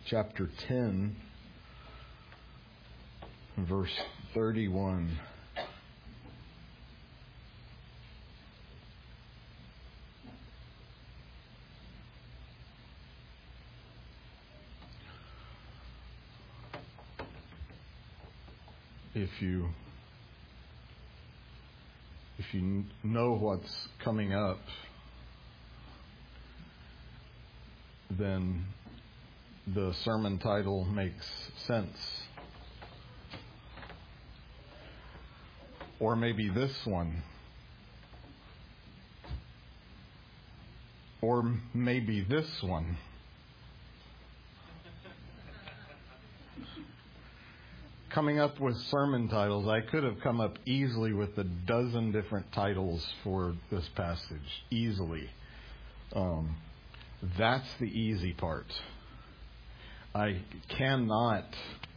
chapter 10, verse 31. If you know what's coming up, then the sermon title makes sense. Or maybe this one. Or maybe this one. Coming up with sermon titles, I could have come up easily with a dozen different titles for this passage. Easily. That's the easy part. I cannot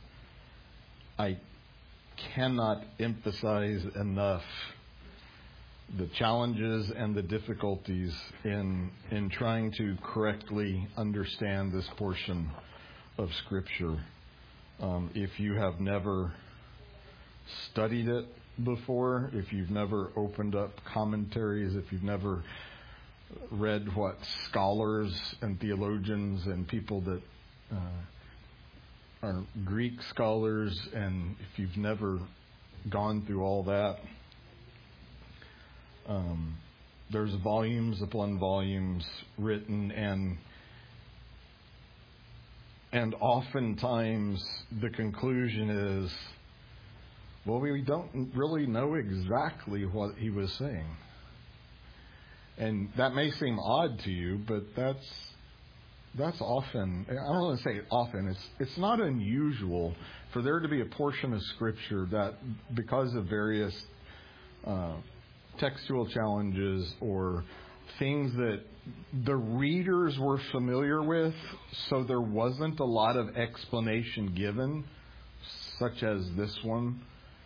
emphasize enough the challenges and the difficulties in trying to correctly understand this portion of Scripture. If you have never studied it before, if you've never opened up commentaries, if you've never read what scholars and theologians and people that are Greek scholars, and if you've never gone through all that, there's volumes upon volumes written, and oftentimes the conclusion is, well, we don't really know exactly what he was saying. And that may seem odd to you, but that's often, I don't want to say often, it's not unusual for there to be a portion of Scripture that, because of various textual challenges or things that the readers were familiar with, so there wasn't a lot of explanation given, such as this one,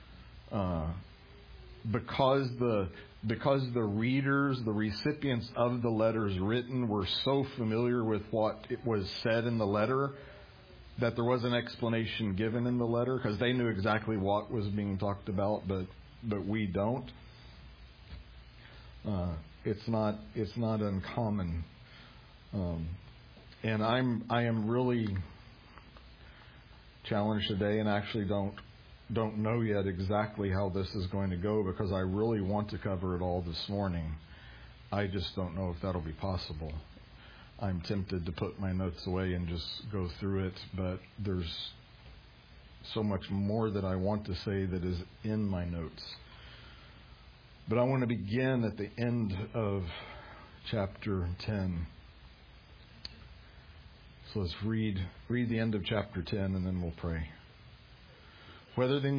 because the readers, the recipients of the letters written, were so familiar with what it was said in the letter that there was an explanation given in the letter, because they knew exactly what was being talked about, but we don't. It's not uncommon, and I am really challenged today, and actually don't know yet exactly how this is going to go, because I really want to cover it all this morning. I just don't know if that'll be possible. I'm tempted to put my notes away and just go through it, but there's so much more that I want to say that is in my notes. But I want to begin at the end of chapter 10. So let's read the end of chapter 10, and then we'll pray. Whether then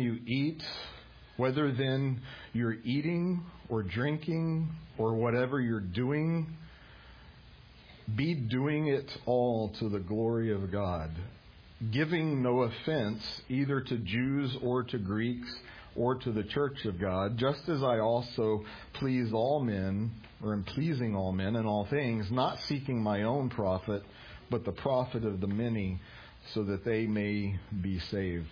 you're eating or drinking or whatever you're doing, be doing it all to the glory of God, giving no offense either to Jews or to Greeks or to the church of God, just as I also please all men, or am pleasing all men in all things, not seeking my own profit, but the profit of the many, so that they may be saved.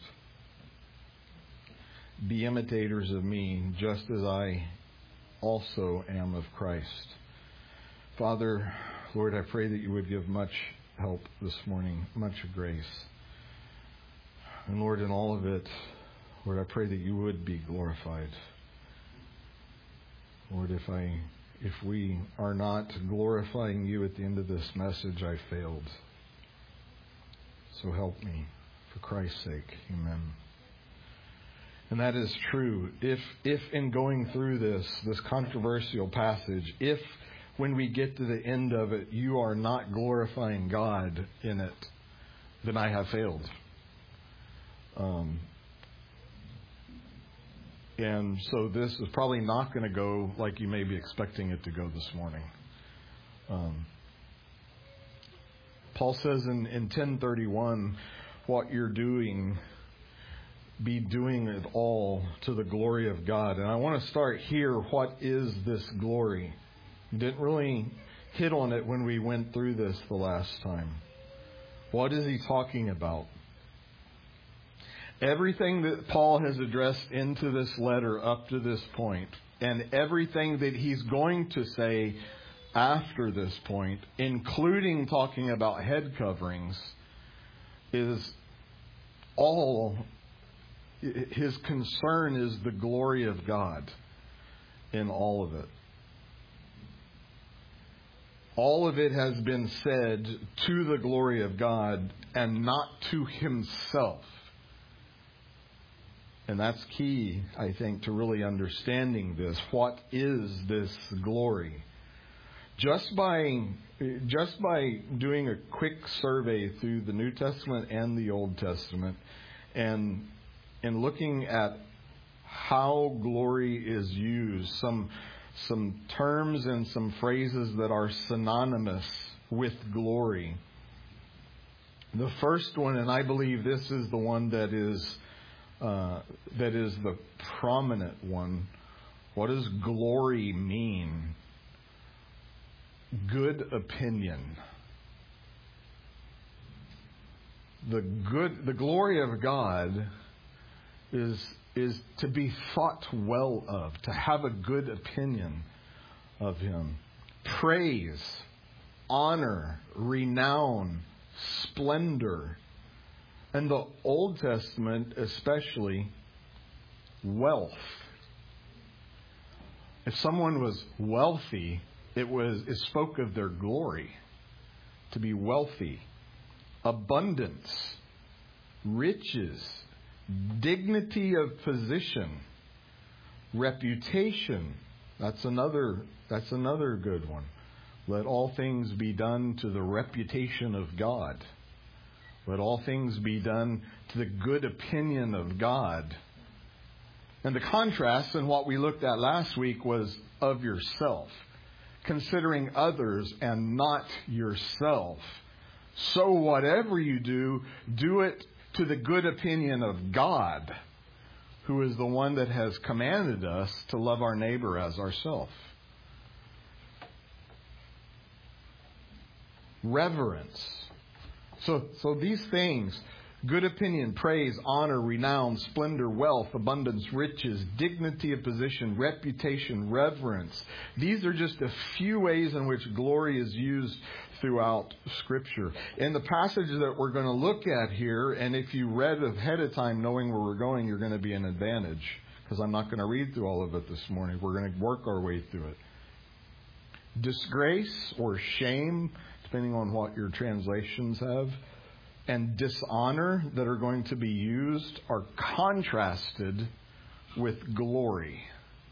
Be imitators of me, just as I also am of Christ. Father, Lord, I pray that you would give much help this morning, much grace. And Lord, in all of it, Lord, I pray that you would be glorified. Lord, if we are not glorifying you at the end of this message, I failed. So help me, for Christ's sake. Amen. And that is true. If in going through this controversial passage, if when we get to the end of it, you are not glorifying God in it, then I have failed. And so this is probably not going to go like you may be expecting it to go this morning. Paul says in 10:31, what you're doing, be doing it all to the glory of God. And I want to start here. What is this glory? Didn't really hit on it when we went through this the last time. What is he talking about? Everything that Paul has addressed into this letter up to this point, and everything that he's going to say after this point, including talking about head coverings, is all, his concern is the glory of God in all of it. All of it has been said to the glory of God and not to himself. And that's key, I think, to really understanding this. What is this glory? Just by doing a quick survey through the New Testament and the Old Testament, and looking at how glory is used, some terms and some phrases that are synonymous with glory. The first one, and I believe this is the one that is the prominent one. What does glory mean? Good opinion. The glory of God is to be thought well of, to have a good opinion of Him. Praise, honor, renown, splendor. And the Old Testament especially, wealth. If someone was wealthy, it spoke of their glory. To be wealthy. Abundance, riches, dignity of position, reputation. That's another good one. Let all things be done to the reputation of God. Let all things be done to the good opinion of God. And the contrast in what we looked at last week was of yourself. Considering others and not yourself. So whatever you do, do it to the good opinion of God, who is the one that has commanded us to love our neighbor as ourselves. Reverence. So these things, good opinion, praise, honor, renown, splendor, wealth, abundance, riches, dignity of position, reputation, reverence. These are just a few ways in which glory is used throughout Scripture. In the passage that we're going to look at here, and if you read ahead of time knowing where we're going, you're going to be an advantage, because I'm not going to read through all of it this morning. We're going to work our way through it. Disgrace or shame, depending on what your translations have, and dishonor that are going to be used are contrasted with glory.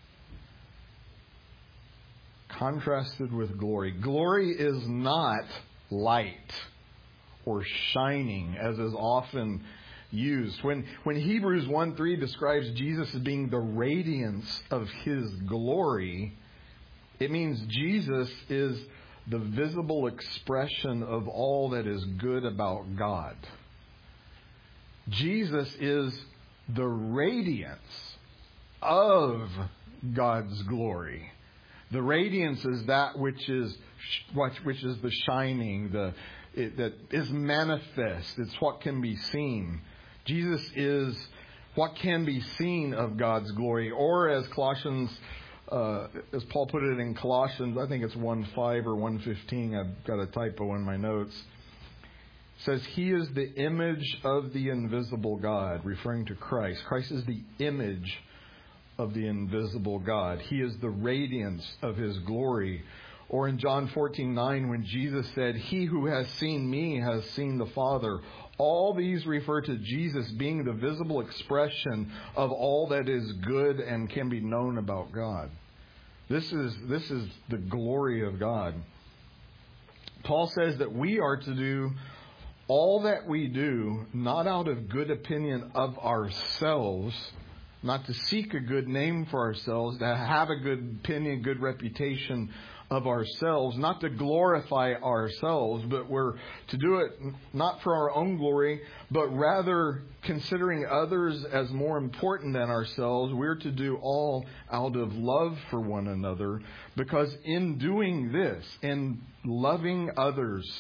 Contrasted with glory. Glory is not light or shining, as is often used. When Hebrews 1:3 describes Jesus as being the radiance of His glory, it means Jesus is the visible expression of all that is good about God. Jesus is the radiance of God's glory. The radiance is that which is the shining, that is manifest. It's what can be seen. Jesus is what can be seen of God's glory, or as Colossians. As Paul put it in Colossians, I think it's 1:5 or 1:15. I've got a typo in my notes. It says, He is the image of the invisible God, referring to Christ. Christ is the image of the invisible God. He is the radiance of His glory. Or in John 14:9, when Jesus said, He who has seen me has seen the Father. All these refer to Jesus being the visible expression of all that is good and can be known about God. This is the glory of God. Paul says that we are to do all that we do, not out of good opinion of ourselves, not to seek a good name for ourselves, to have a good opinion, good reputation of ourselves, not to glorify ourselves, but we're to do it not for our own glory, but rather considering others as more important than ourselves. We're to do all out of love for one another, because in doing this, in loving others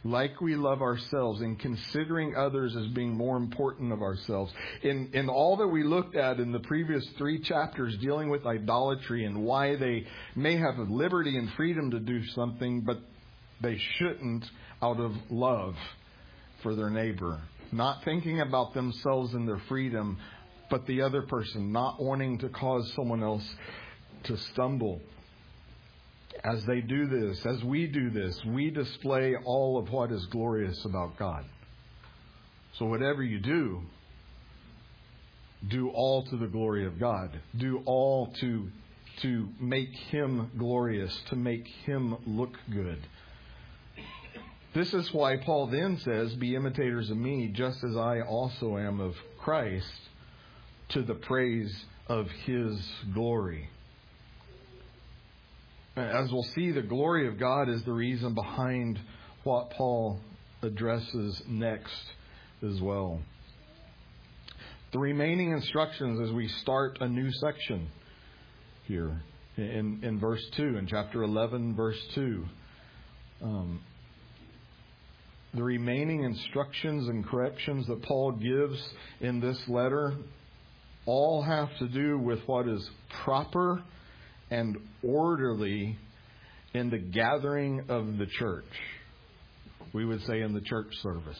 like we love ourselves, in considering others as being more important of ourselves. In all that we looked at in the previous 3 chapters dealing with idolatry and why they may have liberty and freedom to do something, but they shouldn't out of love for their neighbor. Not thinking about themselves and their freedom, but the other person, not wanting to cause someone else to stumble. As they do this, as we do this, we display all of what is glorious about God. So whatever you do all to the glory of God. Do all to make Him glorious, to make Him look good. This is why Paul then says, be imitators of me, just as I also am of Christ, to the praise of His glory. As we'll see, the glory of God is the reason behind what Paul addresses next as well. The remaining instructions as we start a new section here in verse 2, in chapter 11, verse 2. The remaining instructions and corrections that Paul gives in this letter all have to do with what is proper and orderly in the gathering of the church. We would say in the church service.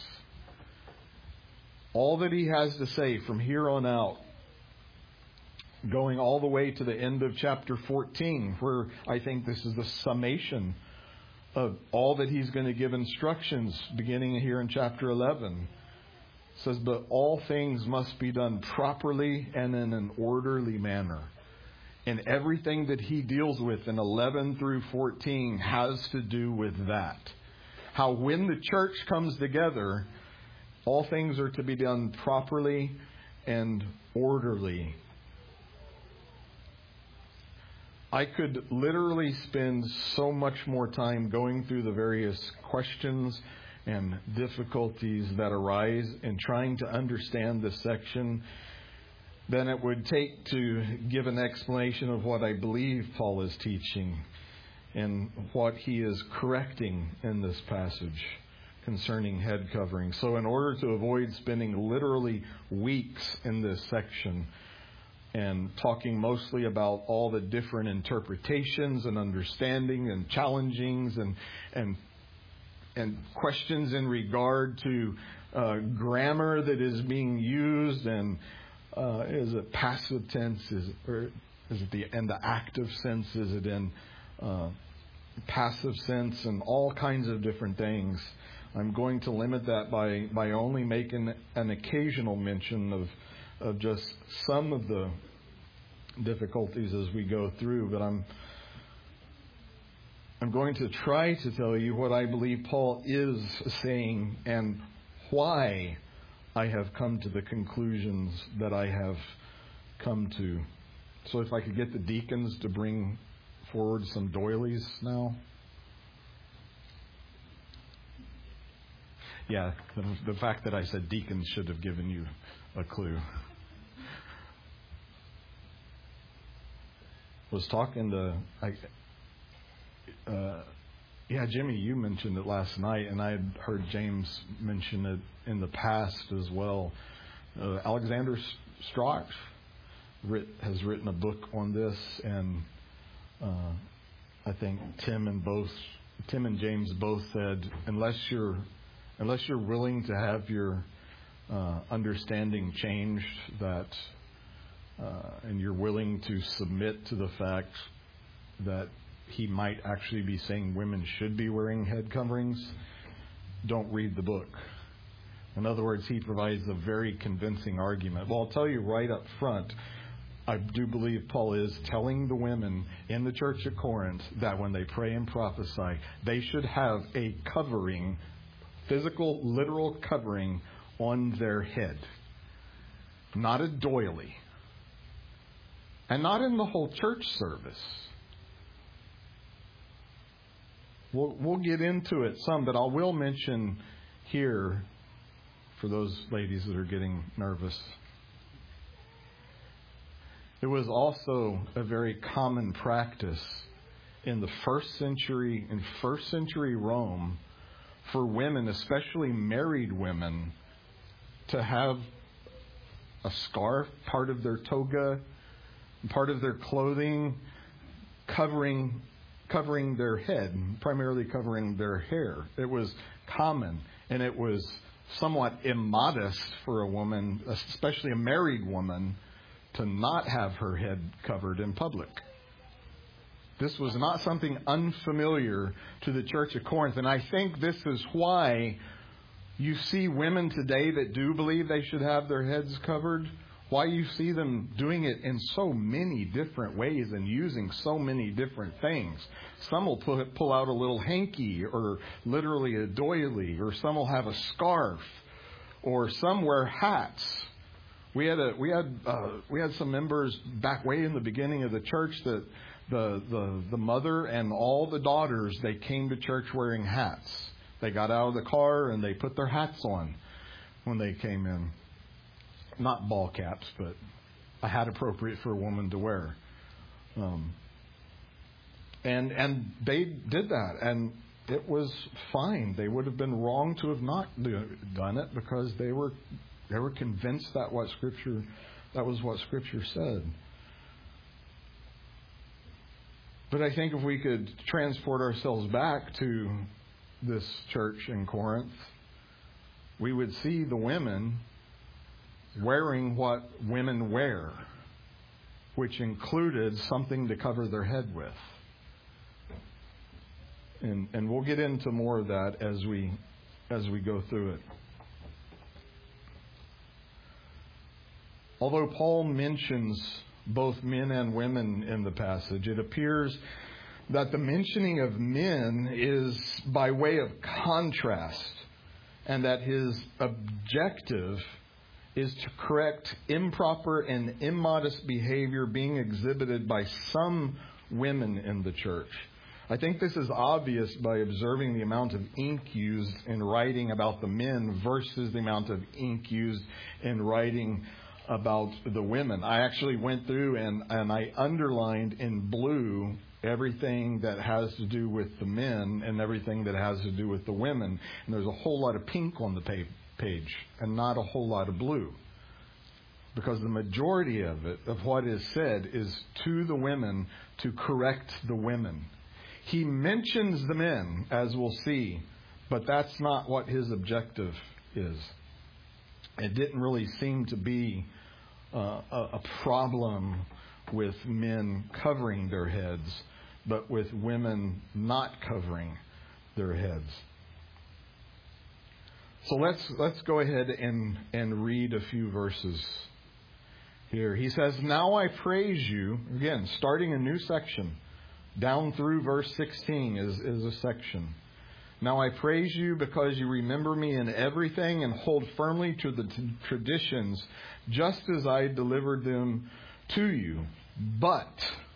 All that he has to say from here on out, going all the way to the end of chapter 14, where I think this is the summation of all that he's going to give instructions beginning here in chapter 11. It says, but all things must be done properly and in an orderly manner. And everything that he deals with in 11 through 14 has to do with that. How when the church comes together, all things are to be done properly and orderly. I could literally spend so much more time going through the various questions and difficulties that arise in trying to understand this section than it would take to give an explanation of what I believe Paul is teaching and what he is correcting in this passage concerning head covering. So in order to avoid spending literally weeks in this section and talking mostly about all the different interpretations and understanding and challengings and questions in regard to grammar that is being used, and is it passive tense? Is it in the active sense? Is it in passive sense? And all kinds of different things. I'm going to limit that by only making an occasional mention of just some of the difficulties as we go through. But I'm going to try to tell you what I believe Paul is saying and why I have come to the conclusions that I have come to. So if I could get the deacons to bring forward some doilies now. Yeah, the fact that I said deacons should have given you a clue. Was talking to... Jimmy, you mentioned it last night, and I had heard James mention it in the past as well. Alexander Strauch has written a book on this, and I think Tim and James both said, unless you're willing to have your understanding changed, and you're willing to submit to the fact that he might actually be saying women should be wearing head coverings, don't read the book. In other words, he provides a very convincing argument. Well, I'll tell you right up front, I do believe Paul is telling the women in the church at Corinth that when they pray and prophesy, they should have a covering, physical, literal covering on their head. Not a doily. And not in the whole church service. We'll get into it some, but I will mention here, for those ladies that are getting nervous, it was also a very common practice in the first century Rome for women, especially married women, to have a scarf, part of their toga, part of their clothing, covering their head, primarily covering their hair. It was common, and it was somewhat immodest for a woman, especially a married woman, to not have her head covered in public. This was not something unfamiliar to the church of Corinth. And I think this is why you see women today that do believe they should have their heads covered, why you see them doing it in so many different ways and using so many different things. Some will pull out a little hanky, or literally a doily, or some will have a scarf, or some wear hats. We had some members back way in the beginning of the church that the mother and all the daughters, they came to church wearing hats. They got out of the car and they put their hats on when they came in. Not ball caps, but a hat appropriate for a woman to wear. And they did that, and it was fine. They would have been wrong to have not done it, because they were convinced that was what Scripture said. But I think if we could transport ourselves back to this church in Corinth, we would see the women wearing what women wear, which included something to cover their head with. And we'll get into more of that as we go through it. Although Paul mentions both men and women in the passage, it appears that the mentioning of men is by way of contrast, and that his objective is to correct improper and immodest behavior being exhibited by some women in the church. I think this is obvious by observing the amount of ink used in writing about the men versus the amount of ink used in writing about the women. I actually went through and I underlined in blue everything that has to do with the men and everything that has to do with the women. And there's a whole lot of pink on the page and not a whole lot of blue. Because the majority of it, of what is said, is to the women to correct the women. He mentions the men, as we'll see, but that's not what his objective is. It didn't really seem to be a problem with men covering their heads, but with women not covering their heads. So let's go ahead and read a few verses here. He says, "Now I praise you," again, starting a new section. Down through verse 16 is a section. "Now I praise you because you remember me in everything and hold firmly to the traditions just as I delivered them to you. But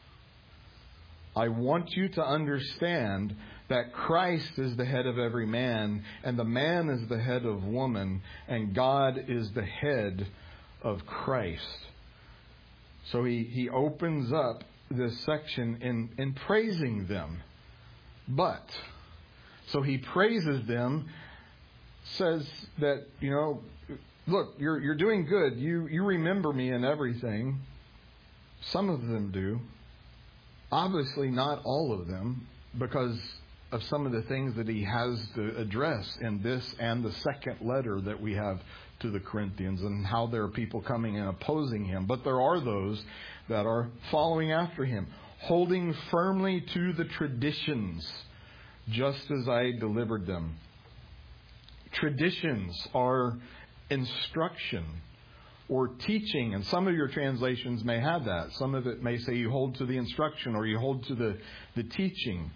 I want you to understand that Christ is the head of every man, and the man is the head of woman, and God is the head of Christ." So he opens up this section in praising them. But, so he praises them, says that, look, you're doing good. You remember me in everything. Some of them do. Obviously not all of them, because of some of the things that he has to address in this and the second letter that we have to the Corinthians, and how there are people coming and opposing him. But there are those that are following after him, holding firmly to the traditions, just as I delivered them. Traditions are instruction or teaching, and some of your translations may have that. Some of it may say you hold to the instruction or you hold to the teaching.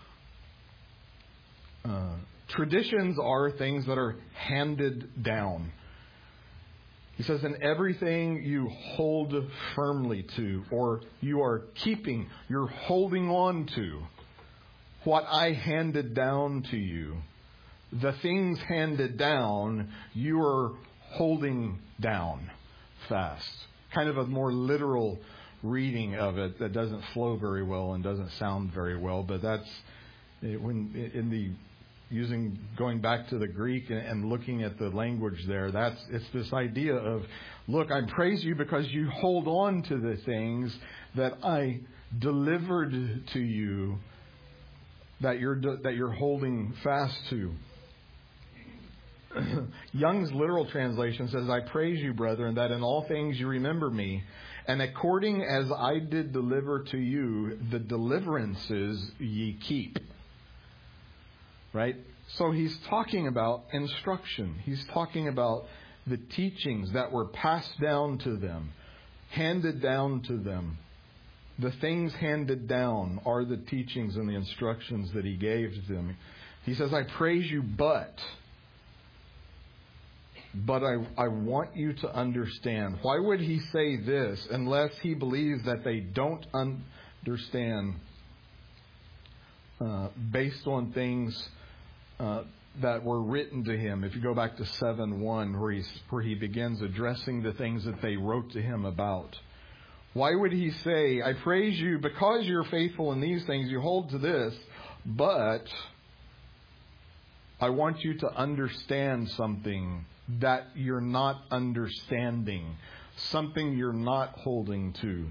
Traditions are things that are handed down. He says, in everything you hold firmly to, or you are keeping, you're holding on to what I handed down to you. The things handed down, you are holding down fast. Kind of a more literal reading of it that doesn't flow very well and doesn't sound very well, but that's when in the going back to the Greek and looking at the language there, it's this idea of, look, I praise you because you hold on to the things that I delivered to you, that you're holding fast to. Young's literal translation says, I praise you, brethren, that in all things you remember me, and according as I did deliver to you, the deliverances ye keep. Right? So he's talking about instruction. He's talking about the teachings that were passed down to them, handed down to them. The things handed down are the teachings and the instructions that he gave to them. He says, I praise you, but I want you to understand. Why would he say this unless he believes that they don't understand based on things that were written to him? If you go back to 7:1, where he begins addressing the things that they wrote to him about. Why would he say, I praise you because you're faithful in these things, you hold to this, but I want you to understand something that you're not understanding, something you're not holding to.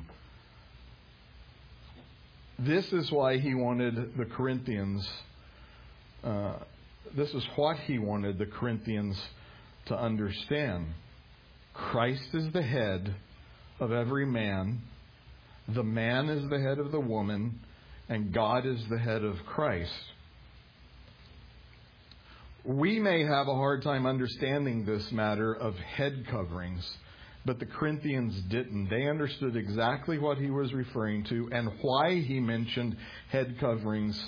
This is why he wanted the Corinthians, this is what he wanted the Corinthians to understand. Christ is the head of every man. The man is the head of the woman, and God is the head of Christ. We may have a hard time understanding this matter of head coverings, but the Corinthians didn't. They understood exactly what he was referring to and why he mentioned head coverings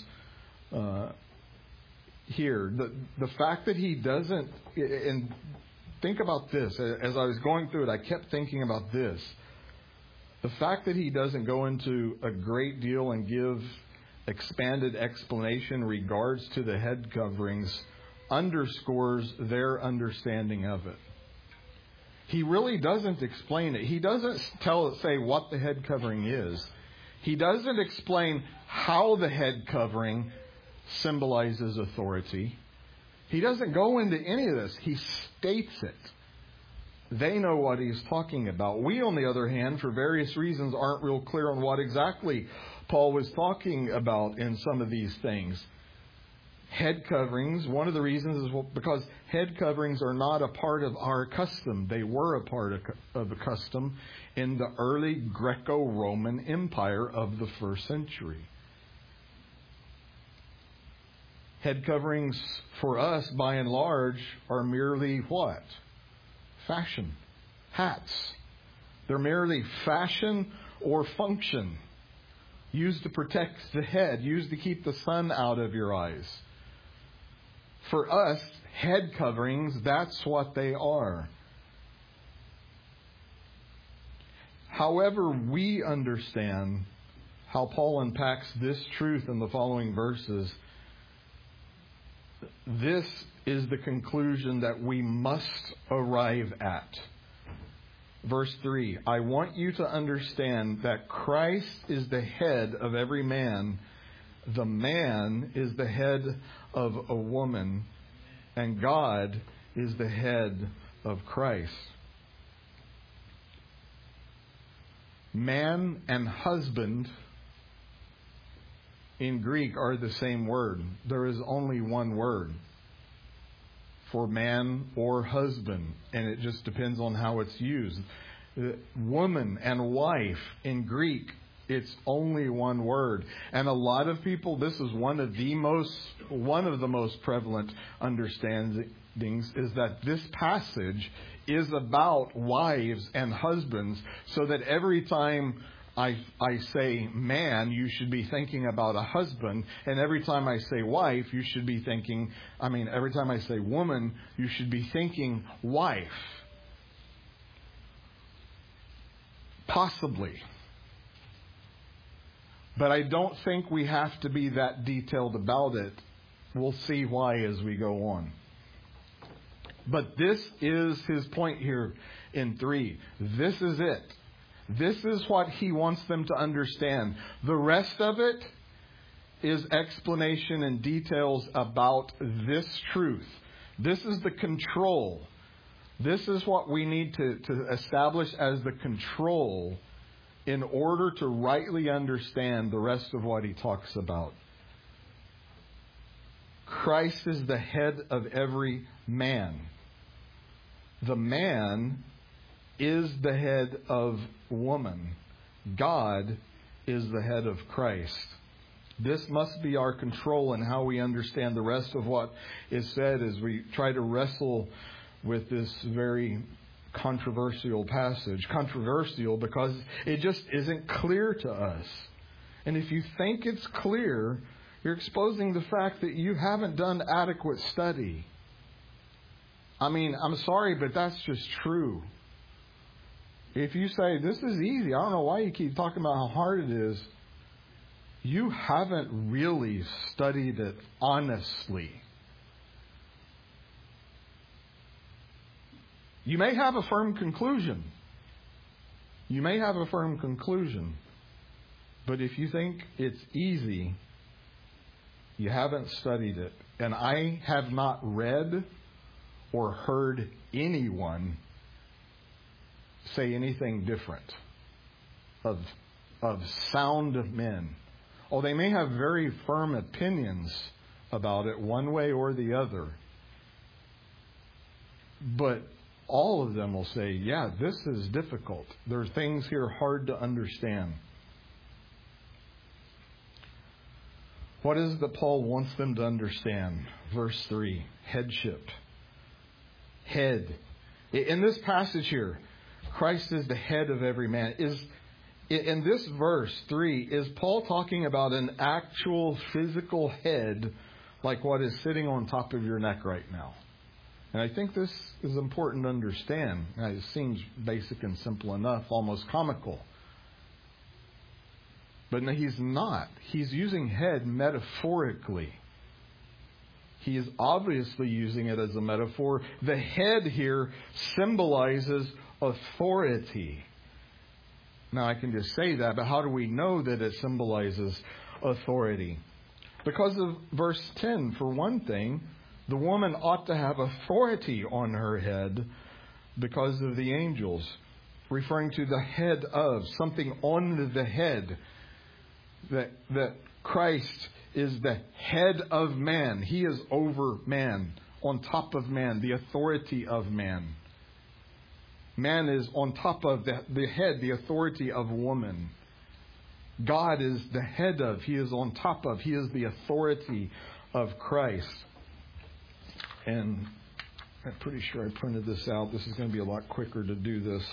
here. The fact that he doesn't, and think about this, as I was going through it, I kept thinking about this. The fact that he doesn't go into a great deal and give expanded explanation in regards to the head coverings underscores their understanding of it. He really doesn't explain it. He doesn't say what the head covering is. He doesn't explain how the head covering symbolizes authority. He doesn't go into any of this. He states it. They know what he's talking about. We, on the other hand, for various reasons, aren't real clear on what exactly Paul was talking about in some of these things. Head coverings, one of the reasons is because head coverings are not a part of our custom. They were a part of the custom in the early Greco-Roman Empire of the first century. Head coverings for us, by and large, are merely what? Fashion. Hats. They're merely fashion or function. Used to protect the head. Used to keep the sun out of your eyes. For us, head coverings, that's what they are. However, we understand how Paul unpacks this truth in the following verses. This is the conclusion that we must arrive at. Verse 3, I want you to understand that Christ is the head of every man. The man is the head of a woman, and God is the head of Christ. Man and husband in Greek are the same word. There is only one word for man or husband, and it just depends on how it's used. Woman and wife in Greek, it's only one word. And a lot of people, this is one of the most prevalent understandings, is that this passage is about wives and husbands, so that every time I say man, you should be thinking about a husband. And every time I say wife, you should be thinking, every time I say woman, you should be thinking wife. Possibly. But I don't think we have to be that detailed about it. We'll see why as we go on. But this is his point here in 3. This is it. This is what he wants them to understand. The rest of it is explanation and details about this truth. This is the control. This is what we need to establish as the control in order to rightly understand the rest of what he talks about. Christ is the head of every man. The man is the head of woman. God is the head of Christ. This must be our control in how we understand the rest of what is said as we try to wrestle with this very controversial passage. Controversial because it just isn't clear to us. And if you think it's clear, you're exposing the fact that you haven't done adequate study. I mean, I'm sorry, but that's just true. If you say, this is easy, I don't know why you keep talking about how hard it is, you haven't really studied it honestly. You may have a firm conclusion. But if you think it's easy, you haven't studied it. And I have not read or heard anyone say anything different of sound men. Oh, they may have very firm opinions about it one way or the other. But all of them will say, yeah, this is difficult. There are things here hard to understand. What is it that Paul wants them to understand? Verse 3, headship. Head. In this passage here, Christ is the head of every man. In this verse 3, is Paul talking about an actual physical head like what is sitting on top of your neck right now? And I think this is important to understand. It seems basic and simple enough, almost comical. But no, he's not. He's using head metaphorically. He is obviously using it as a metaphor. The head here symbolizes authority. Now, I can just say that, but how do we know that it symbolizes authority? Because of verse 10, for one thing, the woman ought to have authority on her head because of the angels, referring to the head of, something on the head, that Christ is the head of man. He is over man, on top of man, the authority of man. Man is on top of the head, the authority of woman. God is the head of, He is on top of, He is the authority of Christ. And I'm pretty sure I printed this out. This is going to be a lot quicker to do this.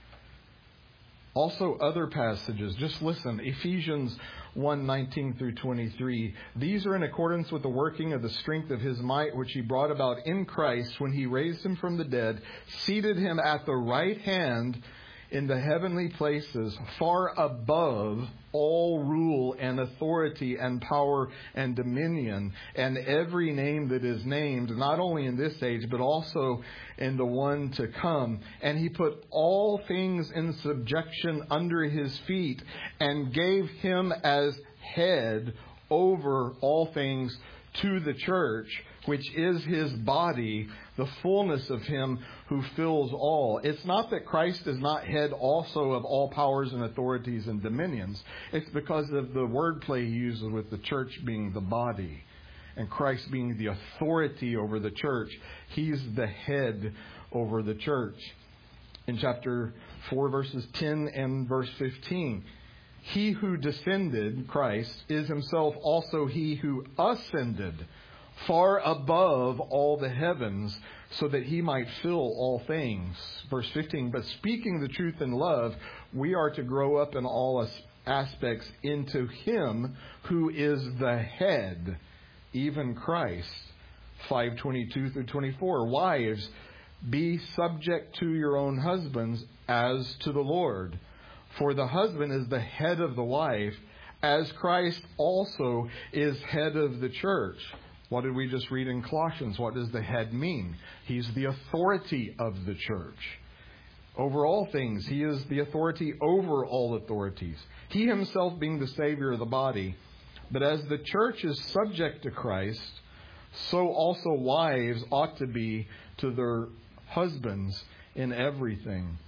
Also, other passages. Just listen. Ephesians 1:19 through 23. These are in accordance with the working of the strength of His might, which He brought about in Christ when He raised Him from the dead, seated Him at the right hand in the heavenly places, far above all rule and authority and power and dominion, and every name that is named, not only in this age, but also in the one to come. And He put all things in subjection under His feet, and gave Him as head over all things to the church, which is His body, the fullness of Him who fills all. It's not that Christ is not head also of all powers and authorities and dominions. It's because of the wordplay He uses with the church being the body and Christ being the authority over the church. He's the head over the church. In chapter 4, verses 10 and verse 15, He who descended, Christ, is Himself also He who ascended far above all the heavens, so that He might fill all things. Verse 15, but speaking the truth in love, we are to grow up in all aspects into Him who is the head, even Christ. 5:22 through 24. Wives, be subject to your own husbands as to the Lord. For the husband is the head of the wife, as Christ also is head of the church. What did we just read in Colossians? What does the head mean? He's the authority of the church. Over all things, He is the authority over all authorities. He Himself being the Savior of the body. But as the church is subject to Christ, so also wives ought to be to their husbands in everything.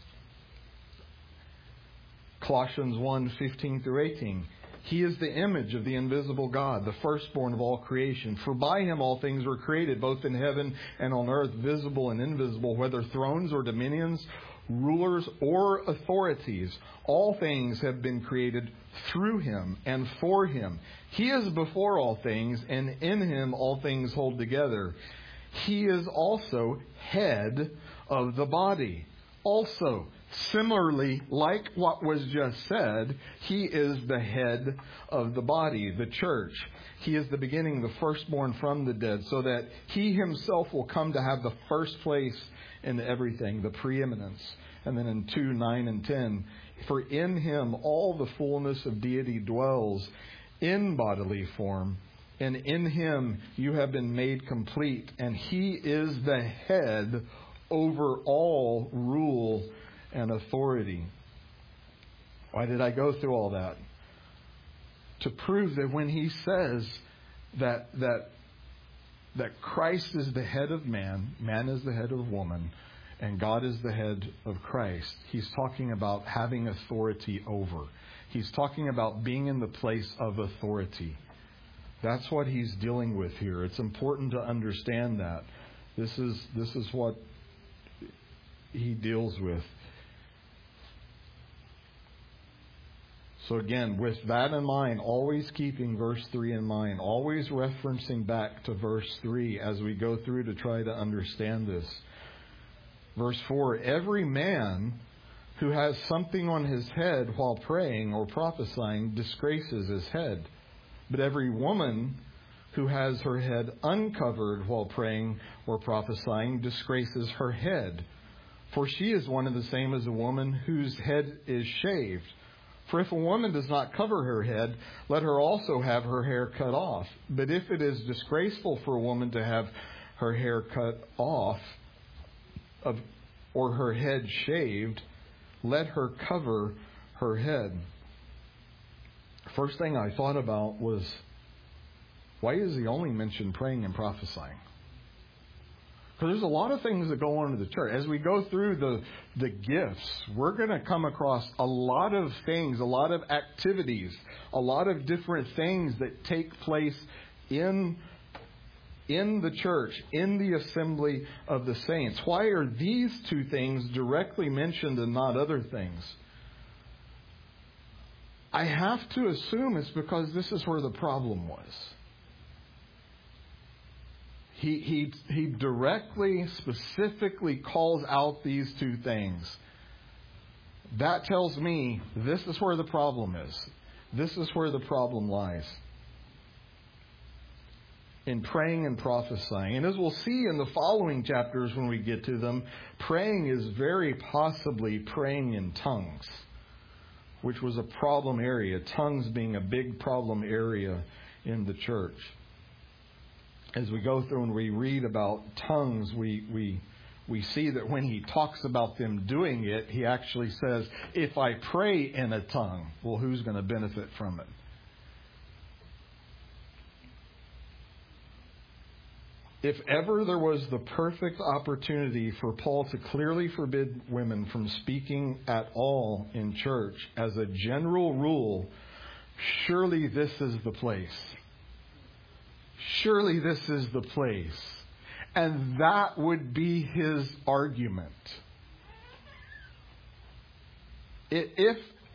Colossians 1:15 through 18. He is the image of the invisible God, the firstborn of all creation. For by Him all things were created, both in heaven and on earth, visible and invisible, whether thrones or dominions, rulers or authorities. All things have been created through Him and for Him. He is before all things, and in Him all things hold together. He is also head of the body. Also, similarly, like what was just said, He is the head of the body, the church. He is the beginning, the firstborn from the dead, so that He Himself will come to have the first place in everything, the preeminence. And then in 2:9 and 10, for in Him all the fullness of deity dwells in bodily form, and in Him you have been made complete, and He is the head over all rule and authority. Why did I go through all that? To prove that when He says that Christ is the head of man, man is the head of woman, and God is the head of Christ, He's talking about having authority over. He's talking about being in the place of authority. That's what He's dealing with here. It's important to understand that. This is what He deals with. So again, with that in mind, always keeping verse 3 in mind, always referencing back to verse 3 as we go through to try to understand this. Verse 4, every man who has something on his head while praying or prophesying disgraces his head. But every woman who has her head uncovered while praying or prophesying disgraces her head. For she is one and the same as a woman whose head is shaved. For if a woman does not cover her head, let her also have her hair cut off. But if it is disgraceful for a woman to have her hair cut off or her head shaved, let her cover her head. First thing I thought about was, why is He only mentioned praying and prophesying? Because there's a lot of things that go on in the church. As we go through the gifts, we're going to come across a lot of things, a lot of activities, a lot of different things that take place in the church, in the assembly of the saints. Why are these two things directly mentioned and not other things? I have to assume it's because this is where the problem was. He directly, specifically calls out these two things. That tells me this is where the problem is. This is where the problem lies. In praying and prophesying. And as we'll see in the following chapters when we get to them, praying is very possibly praying in tongues, which was a problem area. Tongues being a big problem area in the church. As we go through and we read about tongues, we see that when He talks about them doing it, He actually says, if I pray in a tongue, well, who's going to benefit from it? If ever there was the perfect opportunity for Paul to clearly forbid women from speaking at all in church as a general rule, surely this is the place. Surely this is the place. And that would be his argument. If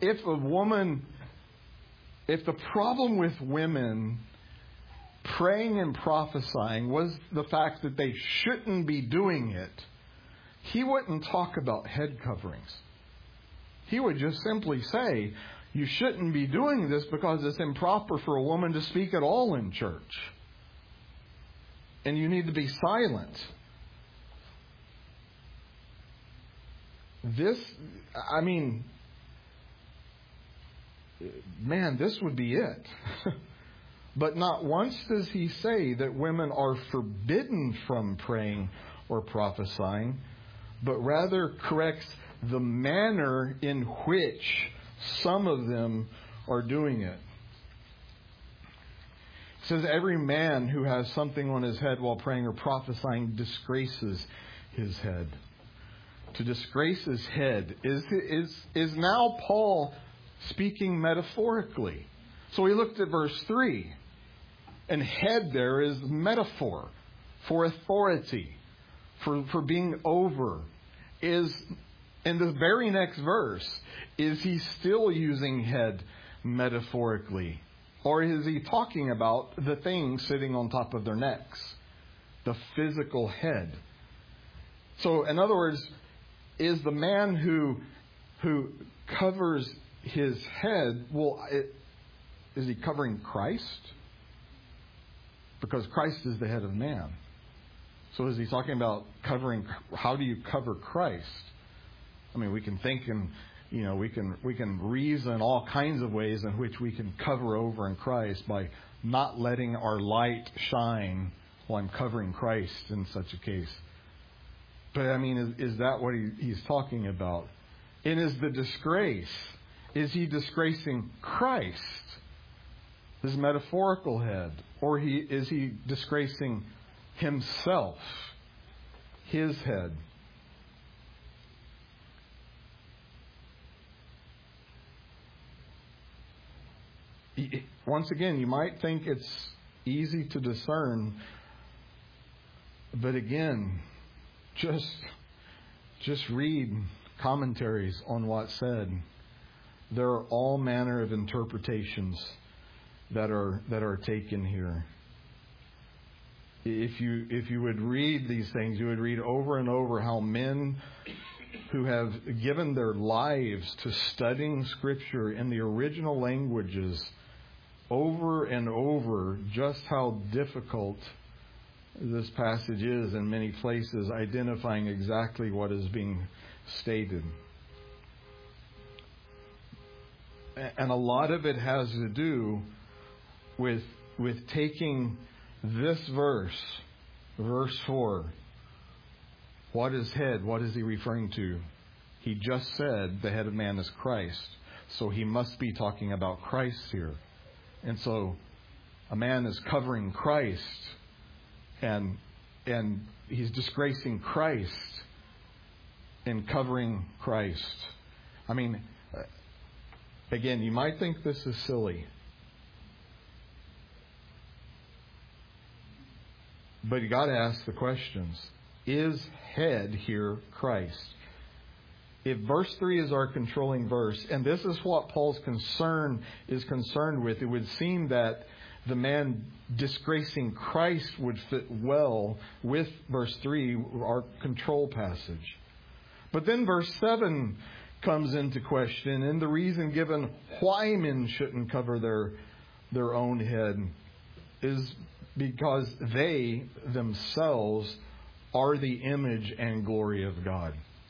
the problem with women praying and prophesying was the fact that they shouldn't be doing it, he wouldn't talk about head coverings. He would just simply say, you shouldn't be doing this because it's improper for a woman to speak at all in church. And you need to be silent. This would be it. But not once does he say that women are forbidden from praying or prophesying, but rather corrects the manner in which some of them are doing it. It says every man who has something on his head while praying or prophesying disgraces his head. To disgrace his head is now Paul speaking metaphorically. So we looked at verse 3. And head there is metaphor for authority, for being over. Is in the very next verse, is he still using head metaphorically? Or is he talking about the thing sitting on top of their necks? The physical head. So, in other words, is the man who covers his head, is he covering Christ? Because Christ is the head of man. So is he talking about covering? How do you cover Christ? I mean, we can think and we can reason all kinds of ways in which we can cover over in Christ by not letting our light shine while I'm covering Christ in such a case. But I mean, is that what he's talking about? And is the disgrace? Is he disgracing Christ, his metaphorical head, or is he disgracing himself, his head? Once again, you might think it's easy to discern, but again, just read commentaries on what's said. There are all manner of interpretations that are taken here. If you would read these things, you would read over and over how men who have given their lives to studying Scripture in the original languages over and over, just how difficult this passage is in many places, identifying exactly what is being stated. And a lot of it has to do with taking this verse 4. What is head? What is he referring to? He just said the head of man is Christ. So he must be talking about Christ here. And so a man is covering Christ, and he's disgracing Christ in covering Christ. I mean, again, you might think this is silly, but you got to ask the questions. Is head here Christ? If verse 3 is our controlling verse, and this is what Paul's is concerned with, it would seem that the man disgracing Christ would fit well with verse 3, our control passage. But then verse 7 comes into question, and the reason given why men shouldn't cover their own head is because they themselves are the image and glory of God.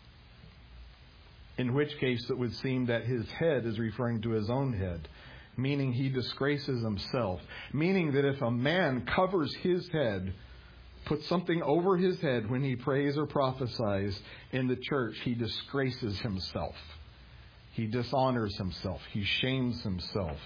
In which case it would seem that his head is referring to his own head, meaning he disgraces himself. Meaning that if a man covers his head, puts something over his head when he prays or prophesies in the church, he disgraces himself. He dishonors himself. He shames himself.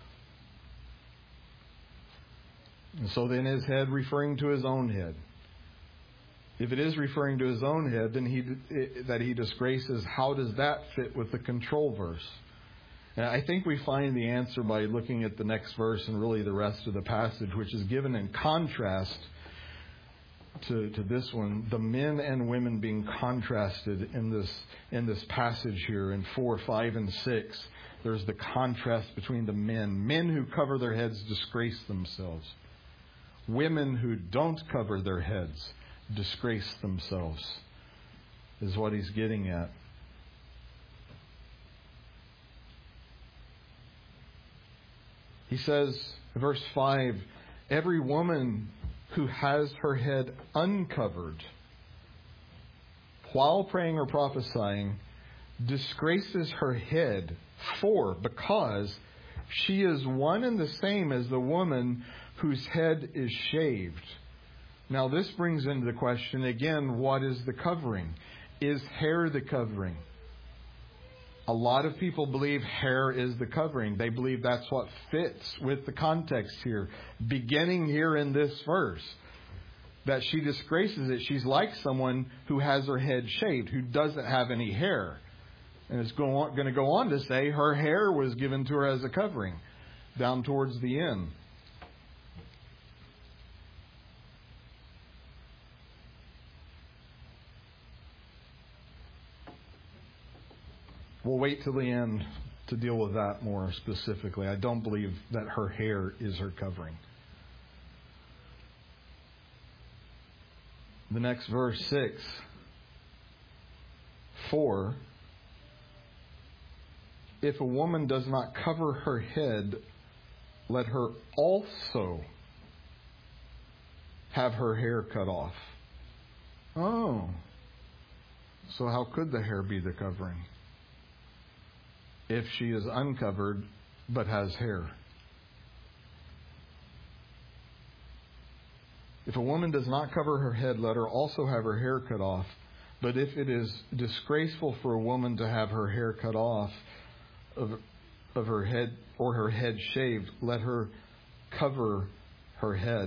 And so then his head referring to his own head. If it is referring to his own head, then that he disgraces, how does that fit with the control verse? And I think we find the answer by looking at the next verse and really the rest of the passage, which is given in contrast to this one. The men and women being contrasted in this passage here in 4, 5, and 6. There's the contrast between the men. Men who cover their heads disgrace themselves. Women who don't cover their heads disgrace themselves, is what he's getting at. He says, verse 5, every woman who has her head uncovered while praying or prophesying disgraces her head because she is one and the same as the woman whose head is shaved. Now this brings into the question again, what is the covering? Is hair the covering? A lot of people believe hair is the covering. They believe that's what fits with the context here. Beginning here in this verse, that she disgraces it. She's like someone who has her head shaved, who doesn't have any hair. And it's going to go on to say her hair was given to her as a covering down towards the end. We'll wait till the end to deal with that more specifically. I don't believe that her hair is her covering. The next verse, 6. For if a woman does not cover her head, let her also have her hair cut off. Oh. So how could the hair be the covering if she is uncovered but has hair? If a woman does not cover her head, let her also have her hair cut off. But if it is disgraceful for a woman to have her hair cut off of her head or her head shaved, let her cover her head.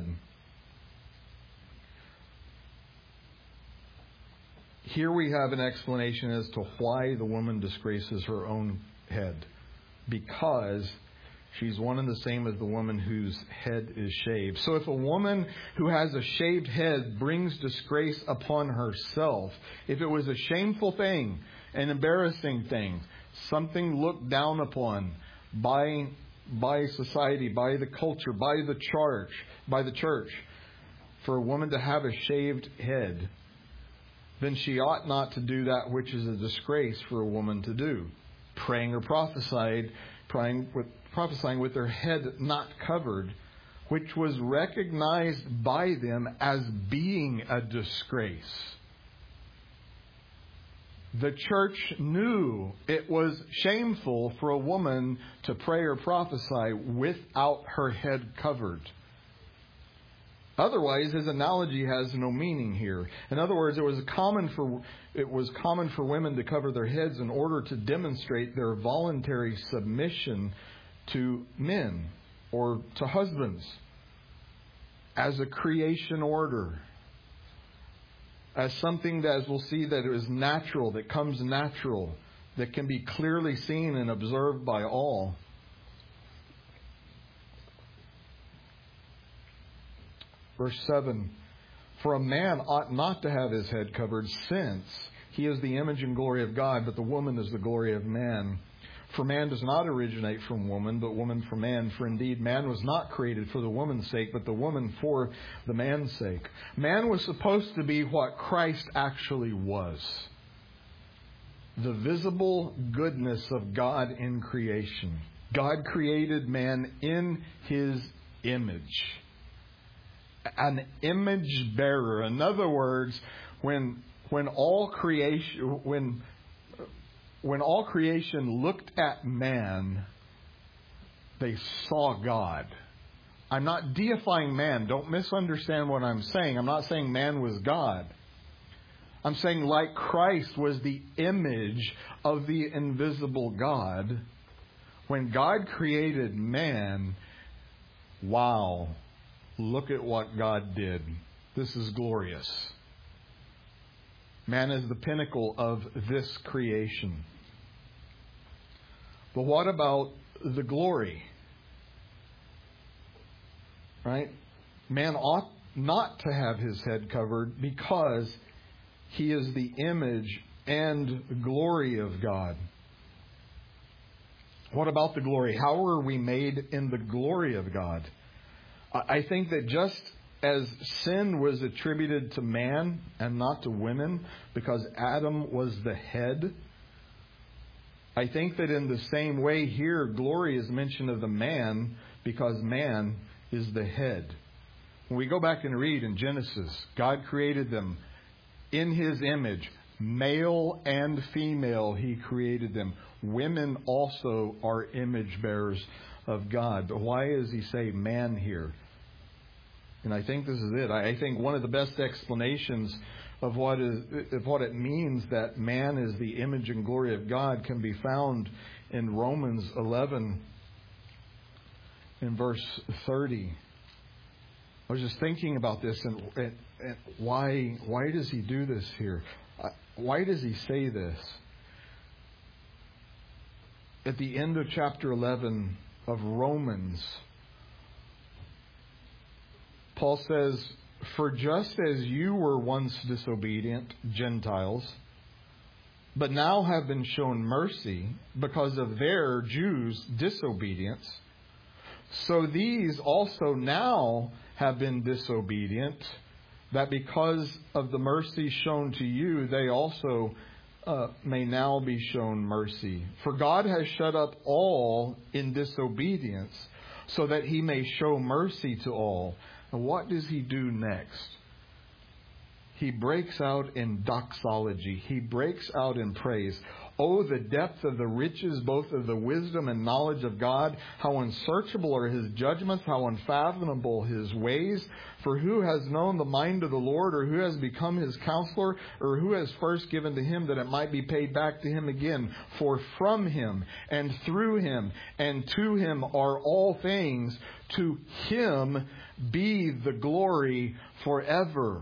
Here we have an explanation as to why the woman disgraces her own head. Because she's one and the same as the woman whose head is shaved. So if a woman who has a shaved head brings disgrace upon herself, if it was a shameful thing, an embarrassing thing, something looked down upon by society, by the culture, by the church, for a woman to have a shaved head, then she ought not to do that which is a disgrace for a woman to do. Praying or prophesying with their head not covered, which was recognized by them as being a disgrace. The church knew it was shameful for a woman to pray or prophesy without her head covered. Otherwise, his analogy has no meaning here. In other words, it was common for women to cover their heads in order to demonstrate their voluntary submission to men or to husbands as a creation order, as something that, as we'll see, that is natural, that comes natural, that can be clearly seen and observed by all. Verse 7, for a man ought not to have his head covered, since he is the image and glory of God, but the woman is the glory of man. For man does not originate from woman, but woman from man. For indeed, man was not created for the woman's sake, but the woman for the man's sake. Man was supposed to be what Christ actually was. The visible goodness of God in creation. God created man in His image. An image bearer. In other words, when all creation looked at man, they saw God. I'm not deifying man. Don't misunderstand what I'm saying. I'm not saying man was God. I'm saying like Christ was the image of the invisible God, when God created man, wow, look at what God did. This is glorious. Man is the pinnacle of this creation. But what about the glory? Right? Man ought not to have his head covered because he is the image and glory of God. What about the glory? How are we made in the glory of God? I think that just as sin was attributed to man and not to women because Adam was the head, I think that in the same way here, glory is mentioned of the man because man is the head. When we go back and read in Genesis, God created them in His image. Male and female, He created them. Women also are image bearers of God. But why does He say man here? And I think this is it. I think one of the best explanations of what it means that man is the image and glory of God can be found in Romans 11 in verse 30. I was just thinking about this and why does he do this here? Why does he say this? At the end of chapter 11 of Romans, Paul says, "For just as you were once disobedient, Gentiles, but now have been shown mercy because of their, Jews, disobedience, so these also now have been disobedient, that because of the mercy shown to you, they also may now be shown mercy. For God has shut up all in disobedience, so that he may show mercy to all." And what does he do next? He breaks out in doxology. He breaks out in praise. Oh, the depth of the riches, both of the wisdom and knowledge of God. How unsearchable are his judgments, how unfathomable his ways. For who has known the mind of the Lord, or who has become his counselor, or who has first given to him that it might be paid back to him again? For from him and through him and to him are all things. To him be the glory forever.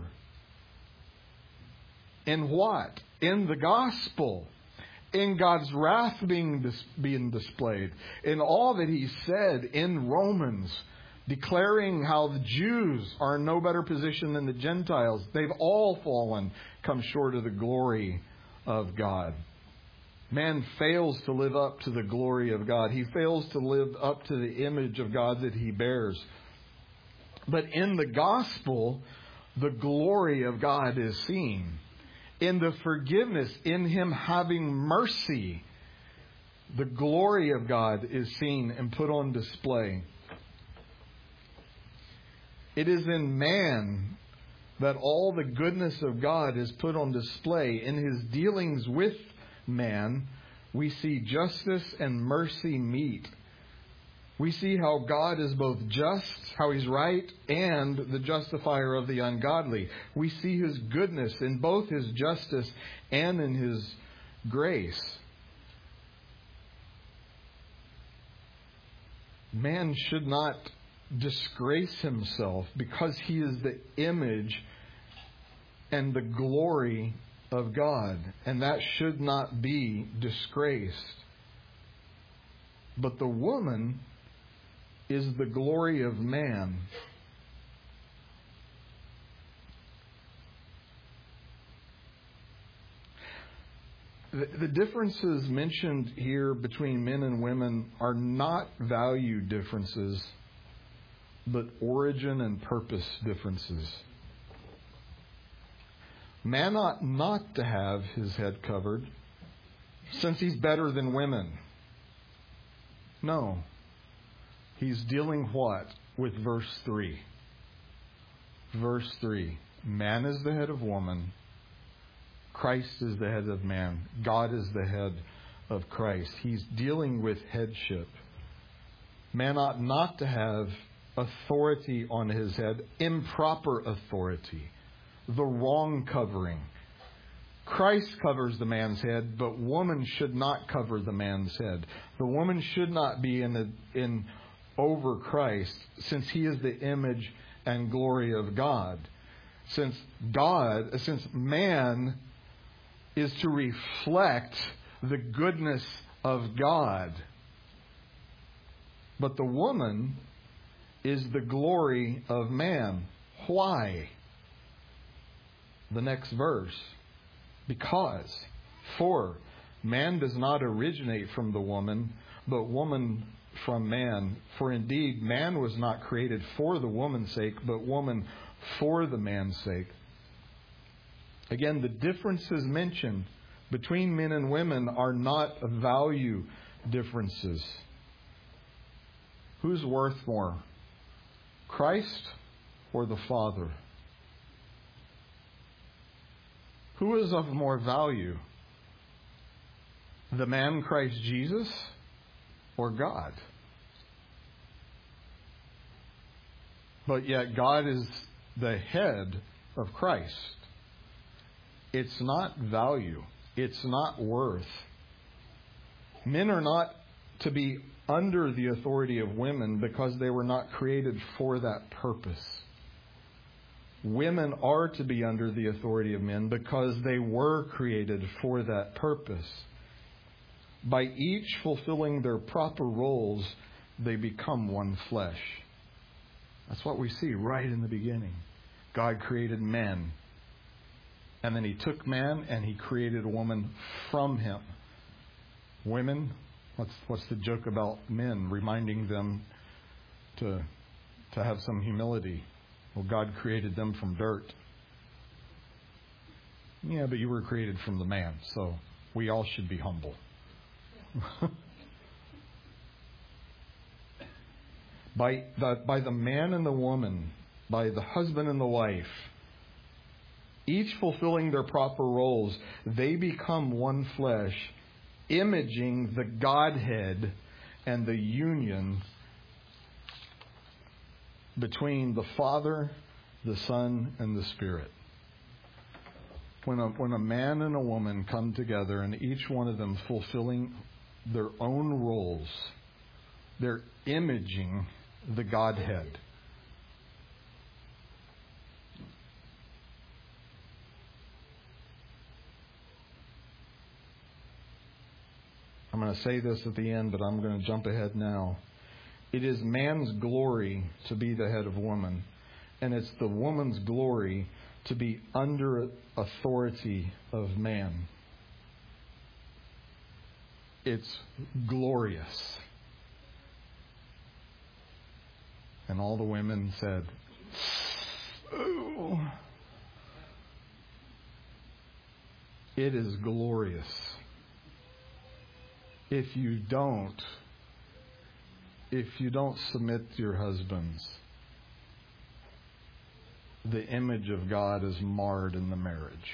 In what? In the gospel. In God's wrath being displayed. In all that he said in Romans, declaring how the Jews are in no better position than the Gentiles. They've all fallen, come short of the glory of God. Man fails to live up to the glory of God. He fails to live up to the image of God that he bears. But in the gospel, the glory of God is seen. In the forgiveness, in him having mercy, the glory of God is seen and put on display. It is in man that all the goodness of God is put on display. In his dealings with man, we see justice and mercy meet. We see how God is both just, how he's right, and the justifier of the ungodly. We see his goodness in both his justice and in his grace. Man should not disgrace himself because he is the image and the glory of God. And that should not be disgraced. But the woman is the glory of man. The differences mentioned here between men and women are not value differences, but origin and purpose differences. Man ought not to have his head covered, since he's better than women. No. He's dealing what? With verse 3. Verse 3. Man is the head of woman. Christ is the head of man. God is the head of Christ. He's dealing with headship. Man ought not to have authority on his head, improper authority, the wrong covering. Christ covers the man's head, but woman should not cover the man's head. The woman should not be in over Christ, since he is the image and glory of God. Since man is to reflect the goodness of God. But the woman is the glory of man. Why? The next verse. Because, for man does not originate from the woman, but woman from man. For indeed, man was not created for the woman's sake, but woman for the man's sake. Again, the differences mentioned between men and women are not value differences. Who's worth more? Christ or the Father? Who is of more value? The man Christ Jesus or God? But yet God is the head of Christ. It's not value. It's not worth. Men are not to be under the authority of women because they were not created for that purpose. Women are to be under the authority of men because they were created for that purpose. By each fulfilling their proper roles, they become one flesh. That's what we see right in the beginning. God created men. And then He took man and He created a woman from him. Women, what's the joke about men? Reminding them to have some humility. Well, God created them from dirt. Yeah, but you were created from the man, so we all should be humble. By the man and the woman, by the husband and the wife, each fulfilling their proper roles, they become one flesh, imaging the Godhead and the union between the Father, the Son, and the Spirit. When a man and a woman come together and each one of them fulfilling their own roles, they're imaging the Godhead. I'm going to say this at the end, but I'm going to jump ahead now. It is man's glory to be the head of woman, and it's the woman's glory to be under authority of man. It's glorious. And all the women said, "Oh, it is glorious." If you don't submit to your husbands, the image of God is marred in the marriage.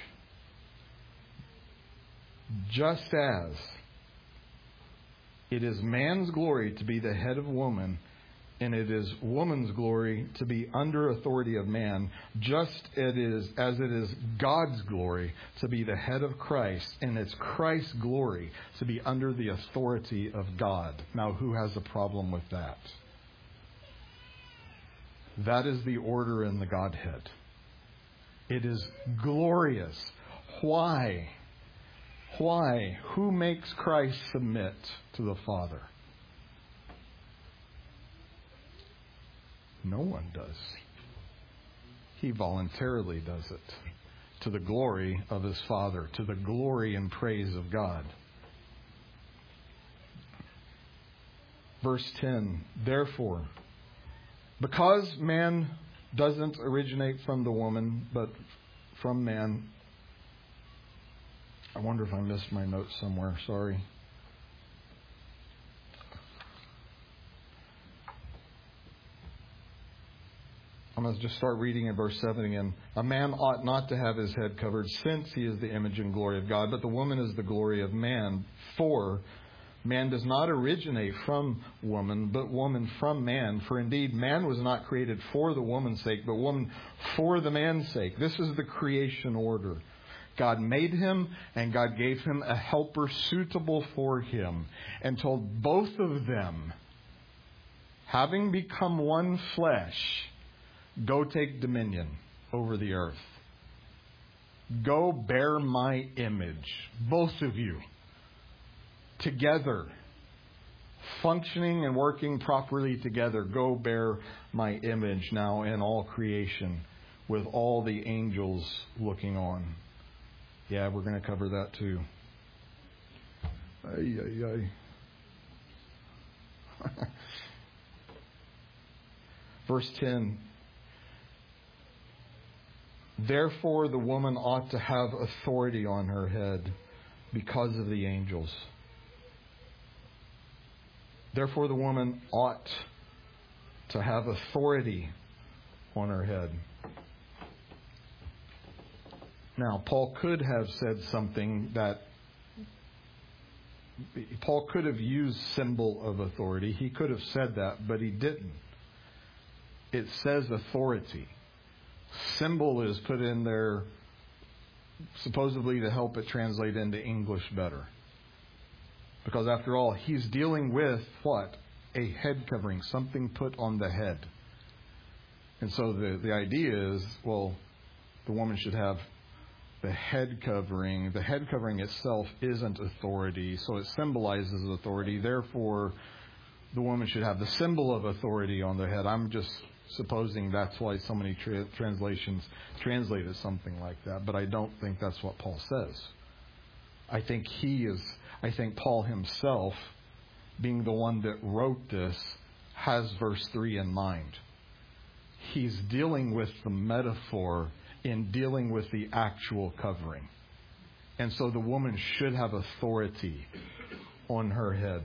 Just as it is man's glory to be the head of woman, and it is woman's glory to be under authority of man, just as it is God's glory to be the head of Christ, and it's Christ's glory to be under the authority of God. Now, who has a problem with that? That is the order in the Godhead. It is glorious. Why? Why? Who makes Christ submit to the Father? No one does. He voluntarily does it to the glory of His Father, to the glory and praise of God. Verse 10, therefore, because man doesn't originate from the woman, but from man. I wonder if I missed my notes somewhere. Sorry. I'm going to just start reading in verse 7 again. A man ought not to have his head covered, since he is the image and glory of God, but the woman is the glory of man. For man does not originate from woman, but woman from man. For indeed, man was not created for the woman's sake, but woman for the man's sake. This is the creation order. God made him, and God gave him a helper suitable for him, and told both of them, having become one flesh, go take dominion over the earth. Go bear my image, both of you, together, functioning and working properly together. Go bear my image now in all creation, with all the angels looking on. Yeah, we're going to cover that too. Ay, ay, ay. Verse 10. Therefore, the woman ought to have authority on her head because of the angels. Therefore, the woman ought to have authority on her head. Now, Paul could have said something that Paul could have used symbol of authority. He could have said that, but he didn't. It says authority. Symbol is put in there supposedly to help it translate into English better. Because after all, he's dealing with what? A head covering, something put on the head. And so the idea is, well, the woman should have the head covering. The head covering itself isn't authority, so it symbolizes authority. Therefore, the woman should have the symbol of authority on their head. I'm just supposing that's why so many translations translate it something like that. But I don't think that's what Paul says. I think Paul himself, being the one that wrote this, has verse 3 in mind. He's dealing with the metaphor in dealing with the actual covering. And so the woman should have authority on her head.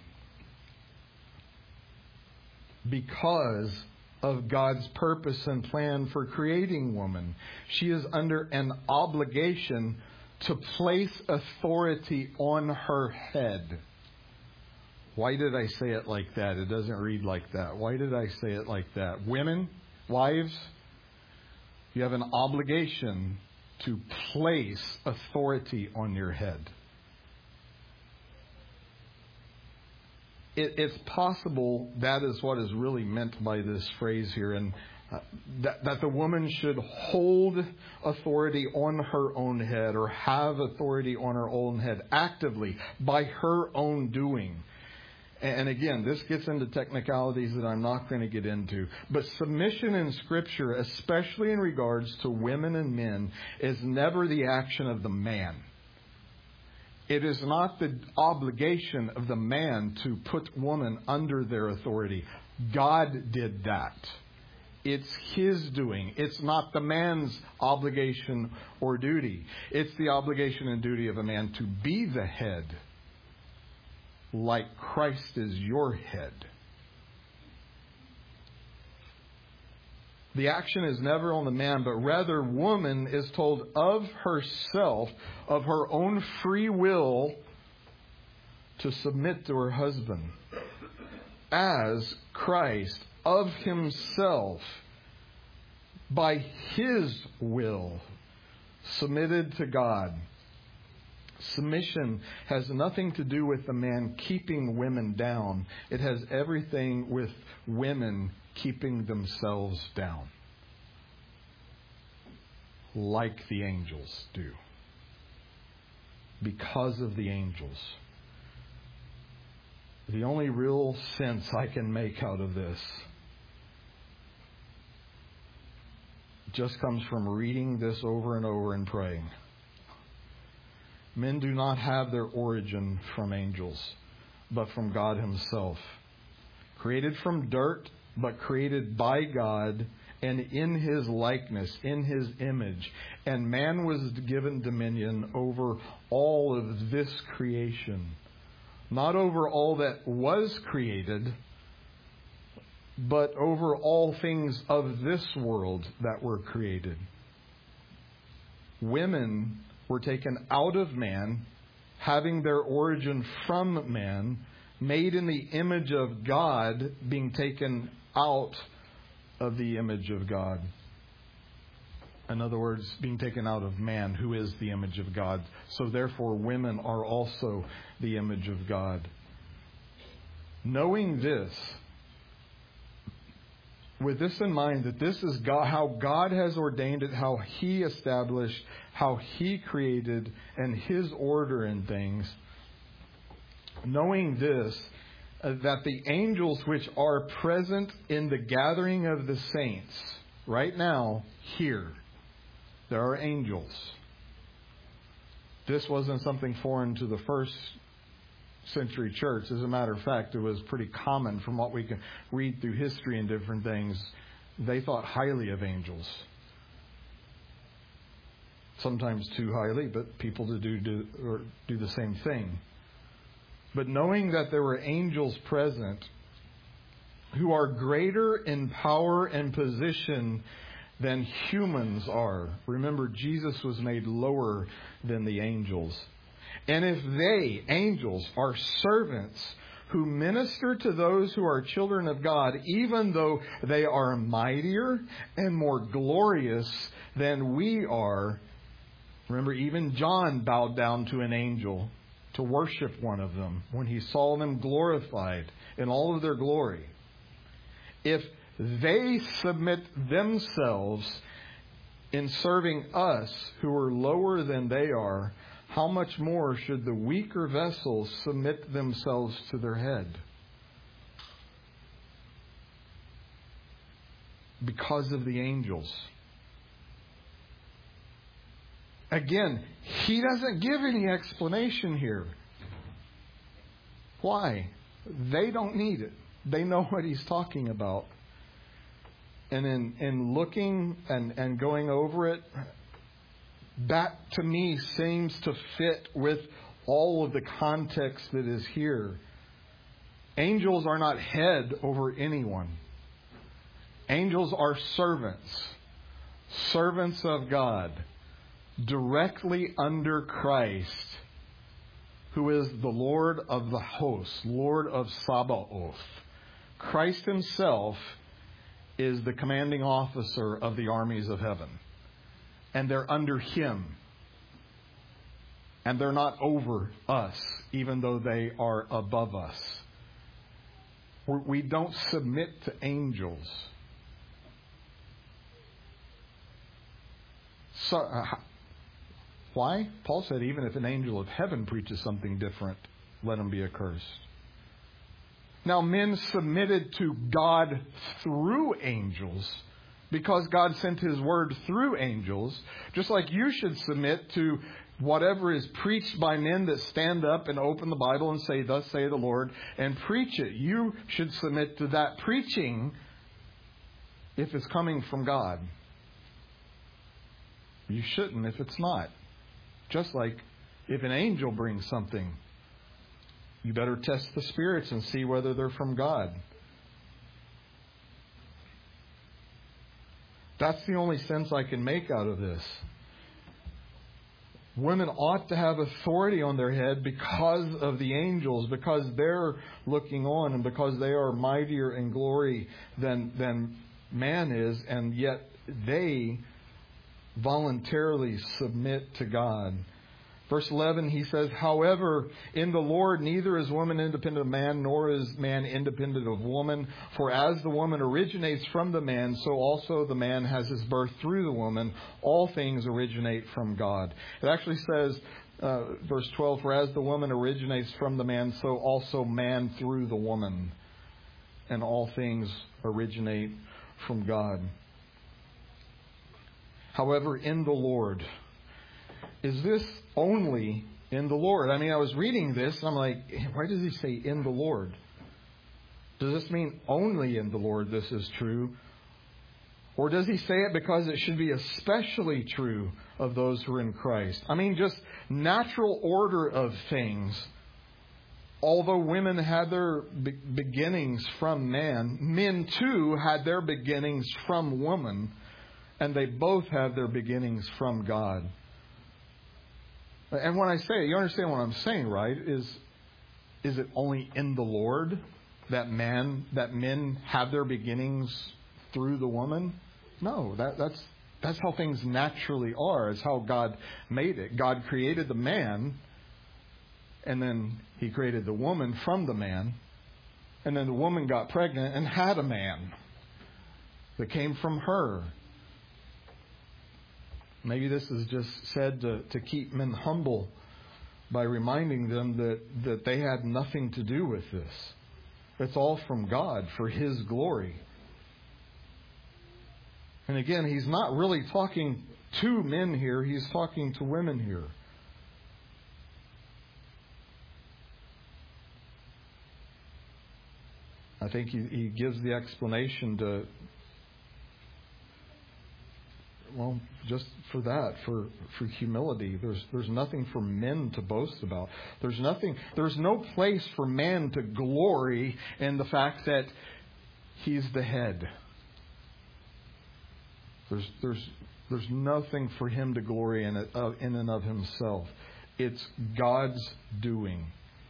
Because of God's purpose and plan for creating woman, she is under an obligation to place authority on her head. Why did I say it like that? It doesn't read like that. Why did I say it like that? Women, wives, you have an obligation to place authority on your head. It's possible that is what is really meant by this phrase here, and that the woman should hold authority on her own head, or have authority on her own head actively by her own doing. And again, this gets into technicalities that I'm not going to get into. But submission in Scripture, especially in regards to women and men, is never the action of the man. It is not the obligation of the man to put woman under their authority. God did that. It's His doing. It's not the man's obligation or duty. It's the obligation and duty of a man to be the head, like Christ is your head. The action is never on the man, but rather woman is told of herself, of her own free will, to submit to her husband. As Christ of Himself, by His will, submitted to God. Submission has nothing to do with the man keeping women down. It has everything with women keeping themselves down, like the angels do. Because of the angels. The only real sense I can make out of this just comes from reading this over and over and praying. Men do not have their origin from angels, but from God Himself. Created from dirt, but created by God and in His likeness, in His image. And man was given dominion over all of this creation. Not over all that was created, but over all things of this world that were created. Women were taken out of man, having their origin from man, made in the image of God, being taken out of the image of God. In other words, being taken out of man, who is the image of God. So therefore, women are also the image of God. Knowing this, with this in mind, that this is God, how God has ordained it, how He established, how He created, and His order in things. Knowing this, that the angels which are present in the gathering of the saints, right now, here, there are angels. This wasn't something foreign to the first century church. As a matter of fact, it was pretty common from what we can read through history and different things. They thought highly of angels. Sometimes too highly, but people do the same thing. But knowing that there were angels present who are greater in power and position than humans are. Remember, Jesus was made lower than the angels. And if they, angels, are servants who minister to those who are children of God, even though they are mightier and more glorious than we are, Remember, even John bowed down to an angel to worship one of them when he saw them glorified in all of their glory. If they submit themselves in serving us who are lower than they are, how much more should the weaker vessels submit themselves to their head? Because of the angels. Again, he doesn't give any explanation here. Why? They don't need it. They know what he's talking about. And in looking and going over it, that to me seems to fit with all of the context that is here. Angels are not head over anyone. Angels are servants. Servants of God. Directly under Christ, who is the Lord of the hosts, Lord of Sabaoth. Christ himself is the commanding officer of the armies of heaven. And they're under him. And they're not over us, even though they are above us. We don't submit to angels. So, why? Paul said, even if an angel of heaven preaches something different, let him be accursed. Now, men submitted to God through angels because God sent his word through angels, just like you should submit to whatever is preached by men that stand up and open the Bible and say, "Thus saith the Lord," and preach it. You should submit to that preaching if it's coming from God. You shouldn't if it's not. Just like if an angel brings something, you better test the spirits and see whether they're from God. That's the only sense I can make out of this. Women ought to have authority on their head because of the angels, because they're looking on and because they are mightier in glory than man is, and yet they voluntarily submit to God. Verse 11, he says, "However, in the Lord neither is woman independent of man, nor is man independent of woman. For as the woman originates from the man, so also the man has his birth through the woman. All things originate from God." It actually says, verse 12, "For as the woman originates from the man, so also man through the woman. And all things originate from God." However, in the Lord. Is this only in the Lord? I mean, I was reading this and I'm like, why does he say in the Lord? Does this mean only in the Lord this is true? Or does he say it because it should be especially true of those who are in Christ? I mean, just natural order of things. Although women had their beginnings from man, men too had their beginnings from woman. And they both have their beginnings from God. And when I say it, you understand what I'm saying, right? Is it only in the Lord that men have their beginnings through the woman? No, that's how things naturally are. It's how God made it. God created the man, and then he created the woman from the man, and then the woman got pregnant and had a man that came from her. Maybe this is just said to keep men humble by reminding them that they had nothing to do with this. It's all from God for his glory. And again, he's not really talking to men here. He's talking to women here. I think he gives the explanation to, well, just for that, for humility. There's nothing for men to boast about. There's no place for man to glory in the fact that he's the head. There's nothing for him to glory in and of himself. It's God's doing.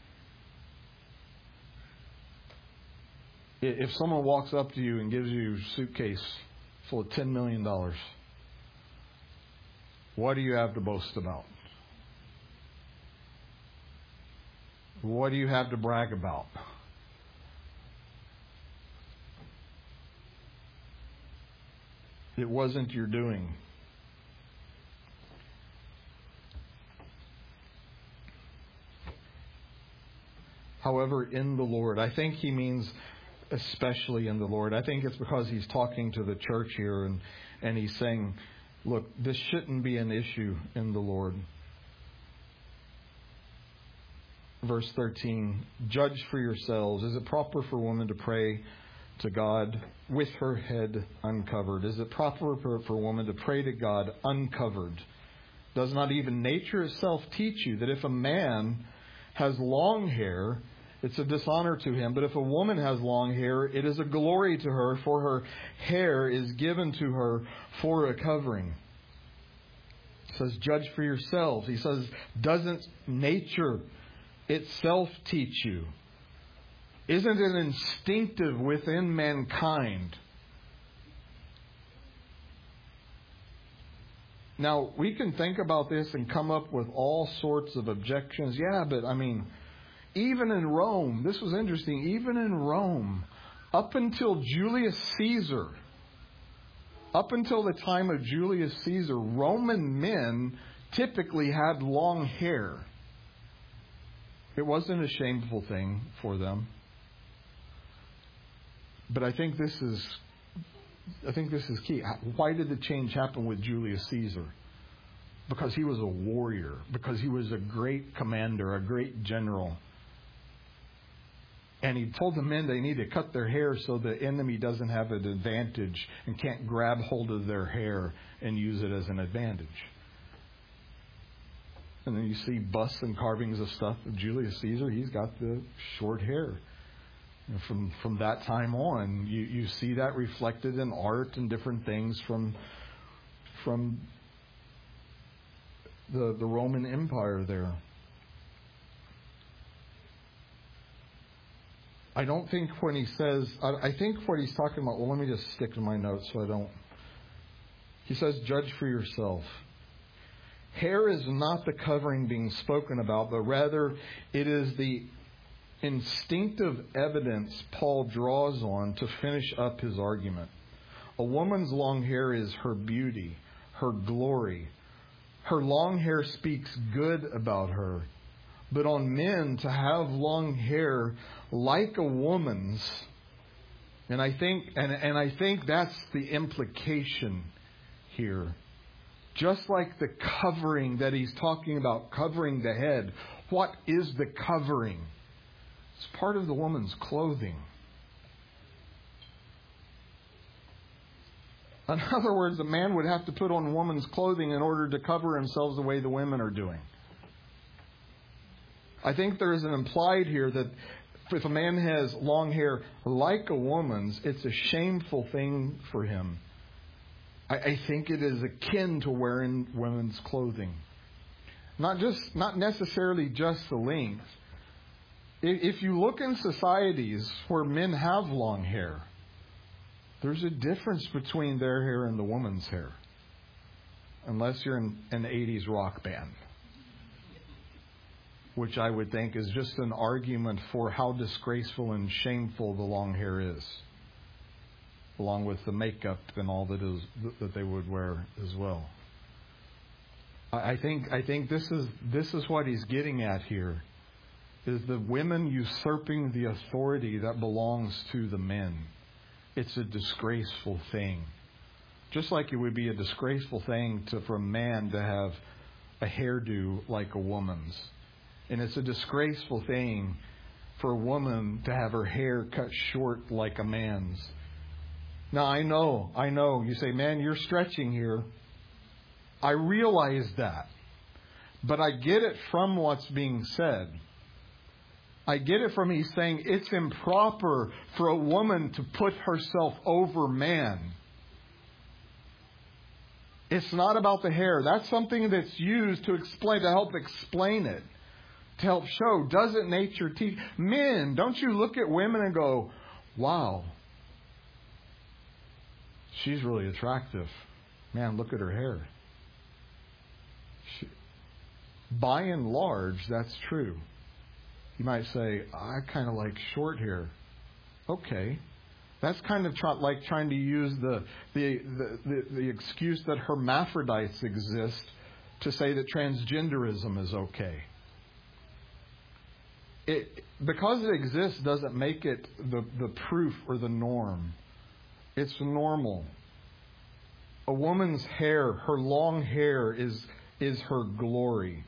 If someone walks up to you and gives you a suitcase full of $10 million, What do you have to boast about? What do you have to brag about? It wasn't your doing. However, in the Lord, I think he means especially in the Lord. I think it's because he's talking to the church here and he's saying, look, this shouldn't be an issue in the Lord. Verse 13, judge for yourselves. Is it proper for a woman to pray to God with her head uncovered? Is it proper for a woman to pray to God uncovered? Does not even nature itself teach you that if a man has long hair, it's a dishonor to him. But if a woman has long hair, it is a glory to her, for her hair is given to her for a covering. He says, judge for yourselves. He says, doesn't nature itself teach you? Isn't it instinctive within mankind? Now, we can think about this and come up with all sorts of objections. Yeah, but even in Rome, this was interesting, even in Rome, up until Julius Caesar, up until the time of Julius Caesar, Roman men typically had long hair. It wasn't a shameful thing for them. But I think this is key. Why did the change happen with Julius Caesar? Because he was a warrior. Because he was a great commander, a great general. And he told the men they need to cut their hair so the enemy doesn't have an advantage and can't grab hold of their hair and use it as an advantage. And then you see busts and carvings of stuff of Julius Caesar. He's got the short hair. From that time on, you see that reflected in art and different things from the Roman Empire there. I don't think when he says, I think what he's talking about, well, let me just stick to my notes so I don't. He says, judge for yourself. Hair is not the covering being spoken about, but rather it is the instinctive evidence Paul draws on to finish up his argument. A woman's long hair is her beauty, her glory. Her long hair speaks good about her. But on men to have long hair like a woman's, and I think that's the implication here. Just like the covering that he's talking about, covering the head. What is the covering? It's part of the woman's clothing. In other words, a man would have to put on woman's clothing in order to cover themselves the way the women are doing. I think there is an implied here that if a man has long hair like a woman's, it's a shameful thing for him. I think it is akin to wearing women's clothing. Not necessarily just the length. If you look in societies where men have long hair, there's a difference between their hair and the woman's hair. Unless you're in an 80s rock band. Which I would think is just an argument for how disgraceful and shameful the long hair is. Along with the makeup and all that they would wear as well. I think this is what he's getting at here. Is the women usurping the authority that belongs to the men. It's a disgraceful thing. Just like it would be a disgraceful thing for a man to have a hairdo like a woman's. And it's a disgraceful thing for a woman to have her hair cut short like a man's. Now, I know. You say, man, you're stretching here. I realize that. But I get it from what's being said. I get it from he's saying it's improper for a woman to put herself over man. It's not about the hair. That's something that's used to help explain it. To help show, doesn't nature teach? Men, don't you look at women and go, wow, she's really attractive. Man, look at her hair. By and large, that's true. You might say, I kind of like short hair. Okay. That's kind of like trying to use the excuse that hermaphrodites exist to say that transgenderism is okay. Because it exists doesn't make it the proof or the norm. It's normal. A woman's hair, her long hair, is her glory.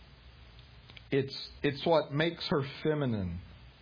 It's what makes her feminine.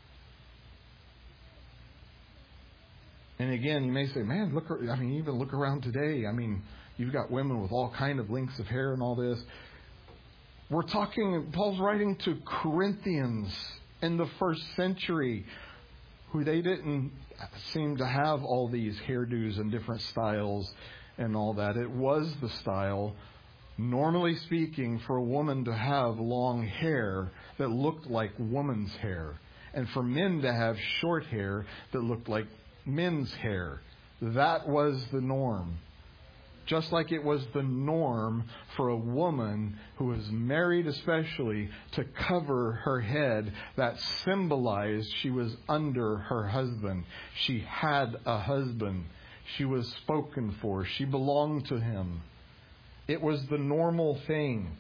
And again, you may say, man, even look around today. You've got women with all kind of lengths of hair and all this. We're talking, Paul's writing to Corinthians in the first century, who they didn't seem to have all these hairdos and different styles and all that. It was the style, normally speaking, for a woman to have long hair that looked like woman's hair, and for men to have short hair that looked like men's hair. That was the norm. Just like it was the norm for a woman who was married especially to cover her head, that symbolized she was under her husband. She had a husband. She was spoken for. She belonged to him. It was the normal thing.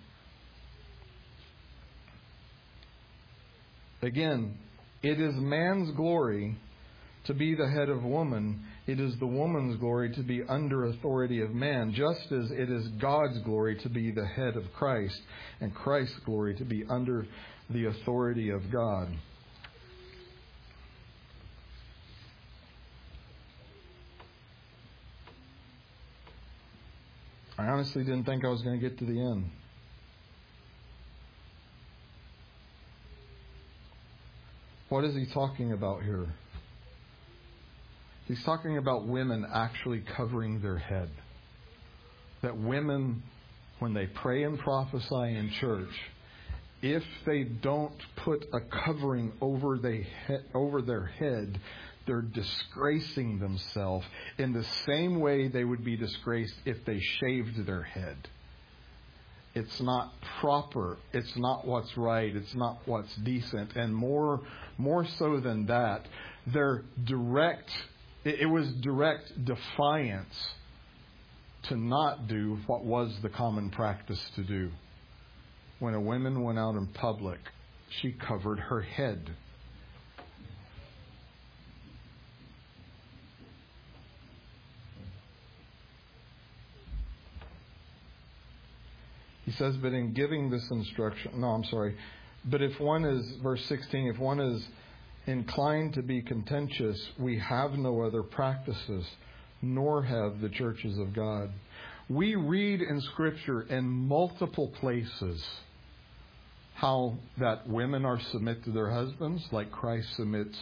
Again, it is man's glory to be the head of woman. It is the woman's glory to be under authority of man, just as it is God's glory to be the head of Christ, and Christ's glory to be under the authority of God. I honestly didn't think I was going to get to the end. What is he talking about here? He's talking about women actually covering their head. That women, when they pray and prophesy in church, if they don't put a covering over their head, they're disgracing themselves in the same way they would be disgraced if they shaved their head. It's not proper. It's not what's right. It's not what's decent. And more so than that, it was direct defiance to not do what was the common practice to do. When a woman went out in public, she covered her head. He says, but in giving this instruction, but if one is, verse 16, if one is inclined to be contentious, we have no other practices, nor have the churches of God. We read in Scripture in multiple places how that women are submit to their husbands, like Christ submits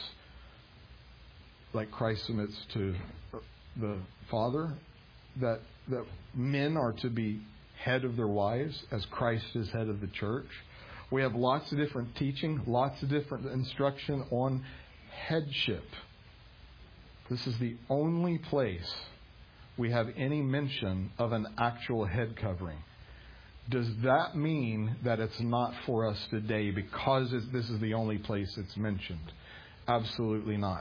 to the Father, that men are to be head of their wives as Christ is head of the church. We have lots of different teaching, lots of different instruction on headship. This is the only place we have any mention of an actual head covering. Does that mean that it's not for us today because this is the only place it's mentioned? Absolutely not.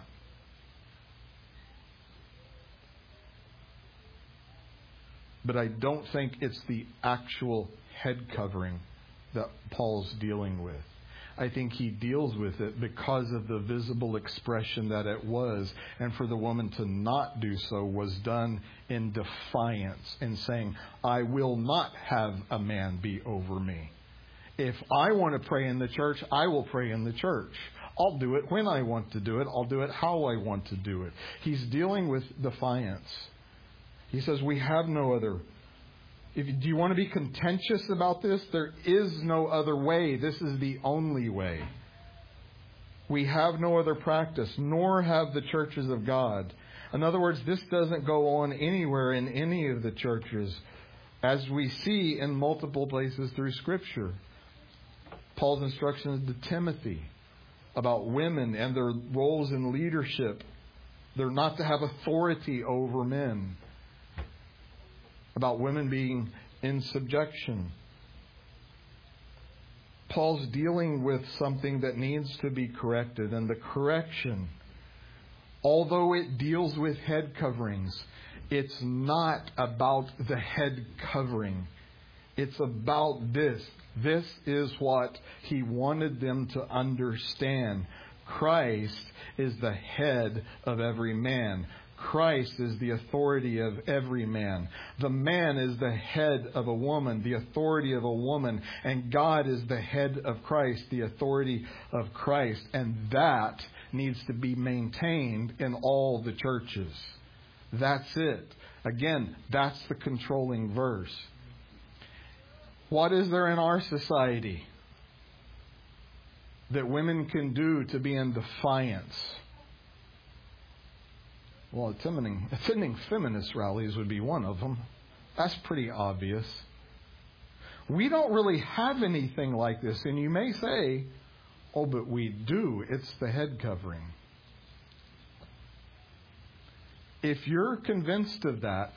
But I don't think it's the actual head covering that Paul's dealing with. I think he deals with it because of the visible expression that it was. And for the woman to not do so was done in defiance, in saying, I will not have a man be over me. If I want to pray in the church, I will pray in the church. I'll do it when I want to do it. I'll do it how I want to do it. He's dealing with defiance. He says, we have no other. Do you want to be contentious about this? There is no other way. This is the only way. We have no other practice, nor have the churches of God. In other words, this doesn't go on anywhere in any of the churches, as we see in multiple places through Scripture. Paul's instructions to Timothy about women and their roles in leadership. They're not to have authority over men. About women being in subjection. Paul's dealing with something that needs to be corrected. And the correction, although it deals with head coverings, it's not about the head covering. It's about this. This is what he wanted them to understand. Christ is the head of every man. Christ is the authority of every man. The man is the head of a woman, the authority of a woman. And God is the head of Christ, the authority of Christ. And that needs to be maintained in all the churches. That's it. Again, that's the controlling verse. What is there in our society that women can do to be in defiance? Well, attending feminist rallies would be one of them. That's pretty obvious. We don't really have anything like this. And you may say, oh, but we do. It's the head covering. If you're convinced of that,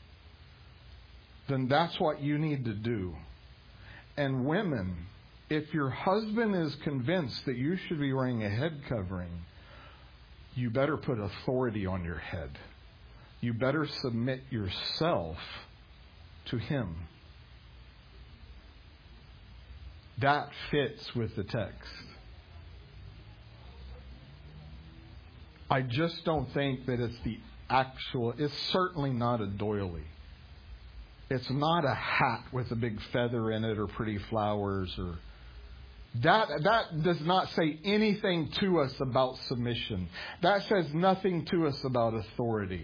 then that's what you need to do. And women, if your husband is convinced that you should be wearing a head covering, you better put authority on your head. You better submit yourself to him. That fits with the text. I just don't think that it's certainly not a doily. It's not a hat with a big feather in it or pretty flowers or that does not say anything to us about submission. That says nothing to us about authority.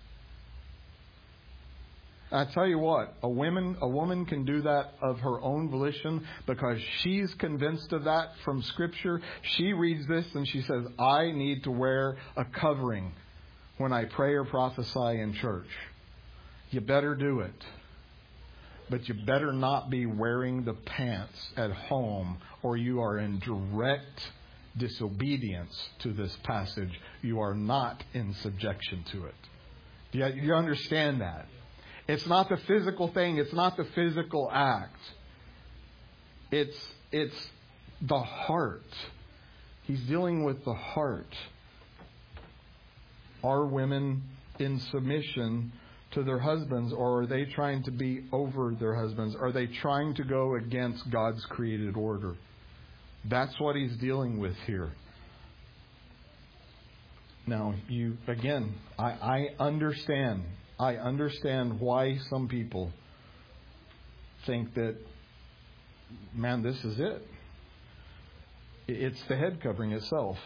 I tell you what, a woman can do that of her own volition because she's convinced of that from Scripture. She reads this and she says, I need to wear a covering when I pray or prophesy in church. You better do it. But you better not be wearing the pants at home, or you are in direct disobedience to this passage. You are not in subjection to it. Do you understand that? It's not the physical thing. It's not the physical act. It's the heart. He's dealing with the heart. Are women in submission to their husbands, or are they trying to be over their husbands? Are they trying to go against God's created order? That's what he's dealing with here. Now, I understand. I understand why some people think that, man, this is it. It's the head covering itself.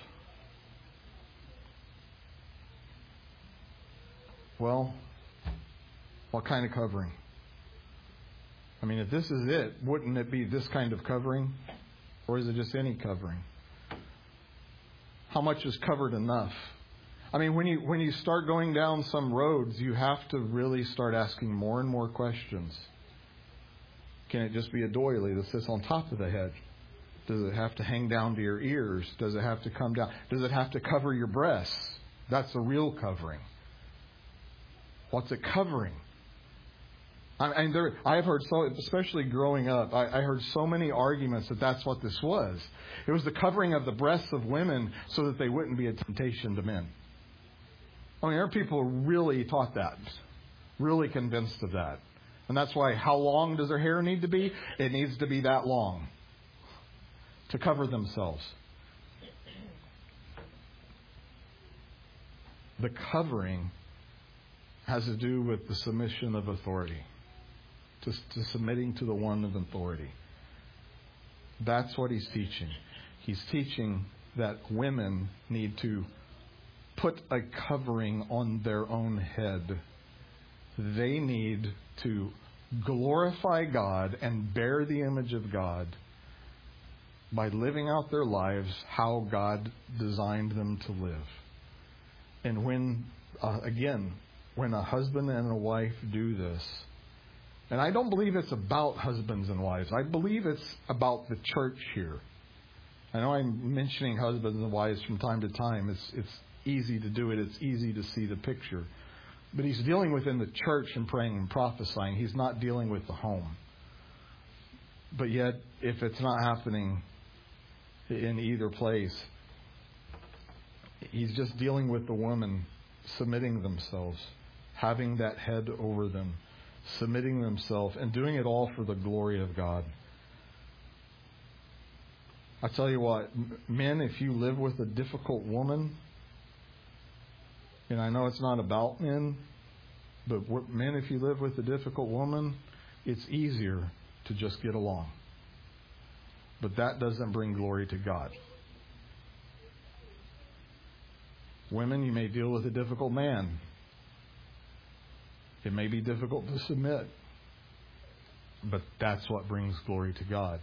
Well, what kind of covering? I mean, if this is it, wouldn't it be this kind of covering? Or is it just any covering? How much is covered enough? I mean, when you start going down some roads, you have to really start asking more and more questions. Can it just be a doily that sits on top of the head? Does it have to hang down to your ears? Does it have to come down? Does it have to cover your breasts? That's a real covering. What's it covering? I've heard especially growing up, I heard so many arguments that that's what this was. It was the covering of the breasts of women so that they wouldn't be a temptation to men. I mean, there are people who really taught that, really convinced of that. And that's why, how long does their hair need to be? It needs to be that long to cover themselves. The covering has to do with the submission of authority. To submitting to the one of authority. That's what he's teaching. He's teaching that women need to put a covering on their own head. They need to glorify God and bear the image of God by living out their lives how God designed them to live. And when a husband and a wife do this, and I don't believe it's about husbands and wives. I believe it's about the church here. I know I'm mentioning husbands and wives from time to time. It's easy to do it. It's easy to see the picture. But he's dealing within the church and praying and prophesying. He's not dealing with the home. But yet, if it's not happening in either place, he's just dealing with the woman submitting themselves, having that head over them, submitting themselves, and doing it all for the glory of God. I tell you what, men, if you live with a difficult woman, and I know it's not about men, but men, if you live with a difficult woman, it's easier to just get along. But that doesn't bring glory to God. Women, you may deal with a difficult man. It may be difficult to submit, but that's what brings glory to God.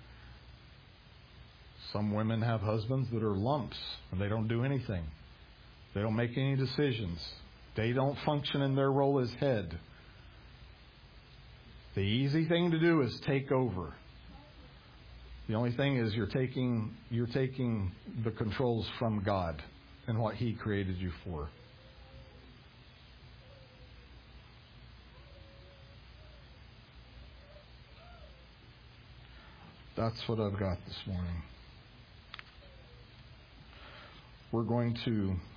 Some women have husbands that are lumps, and they don't do anything. They don't make any decisions. They don't function in their role as head. The easy thing to do is take over. The only thing is you're taking the controls from God and what He created you for. That's what I've got this morning. We're going to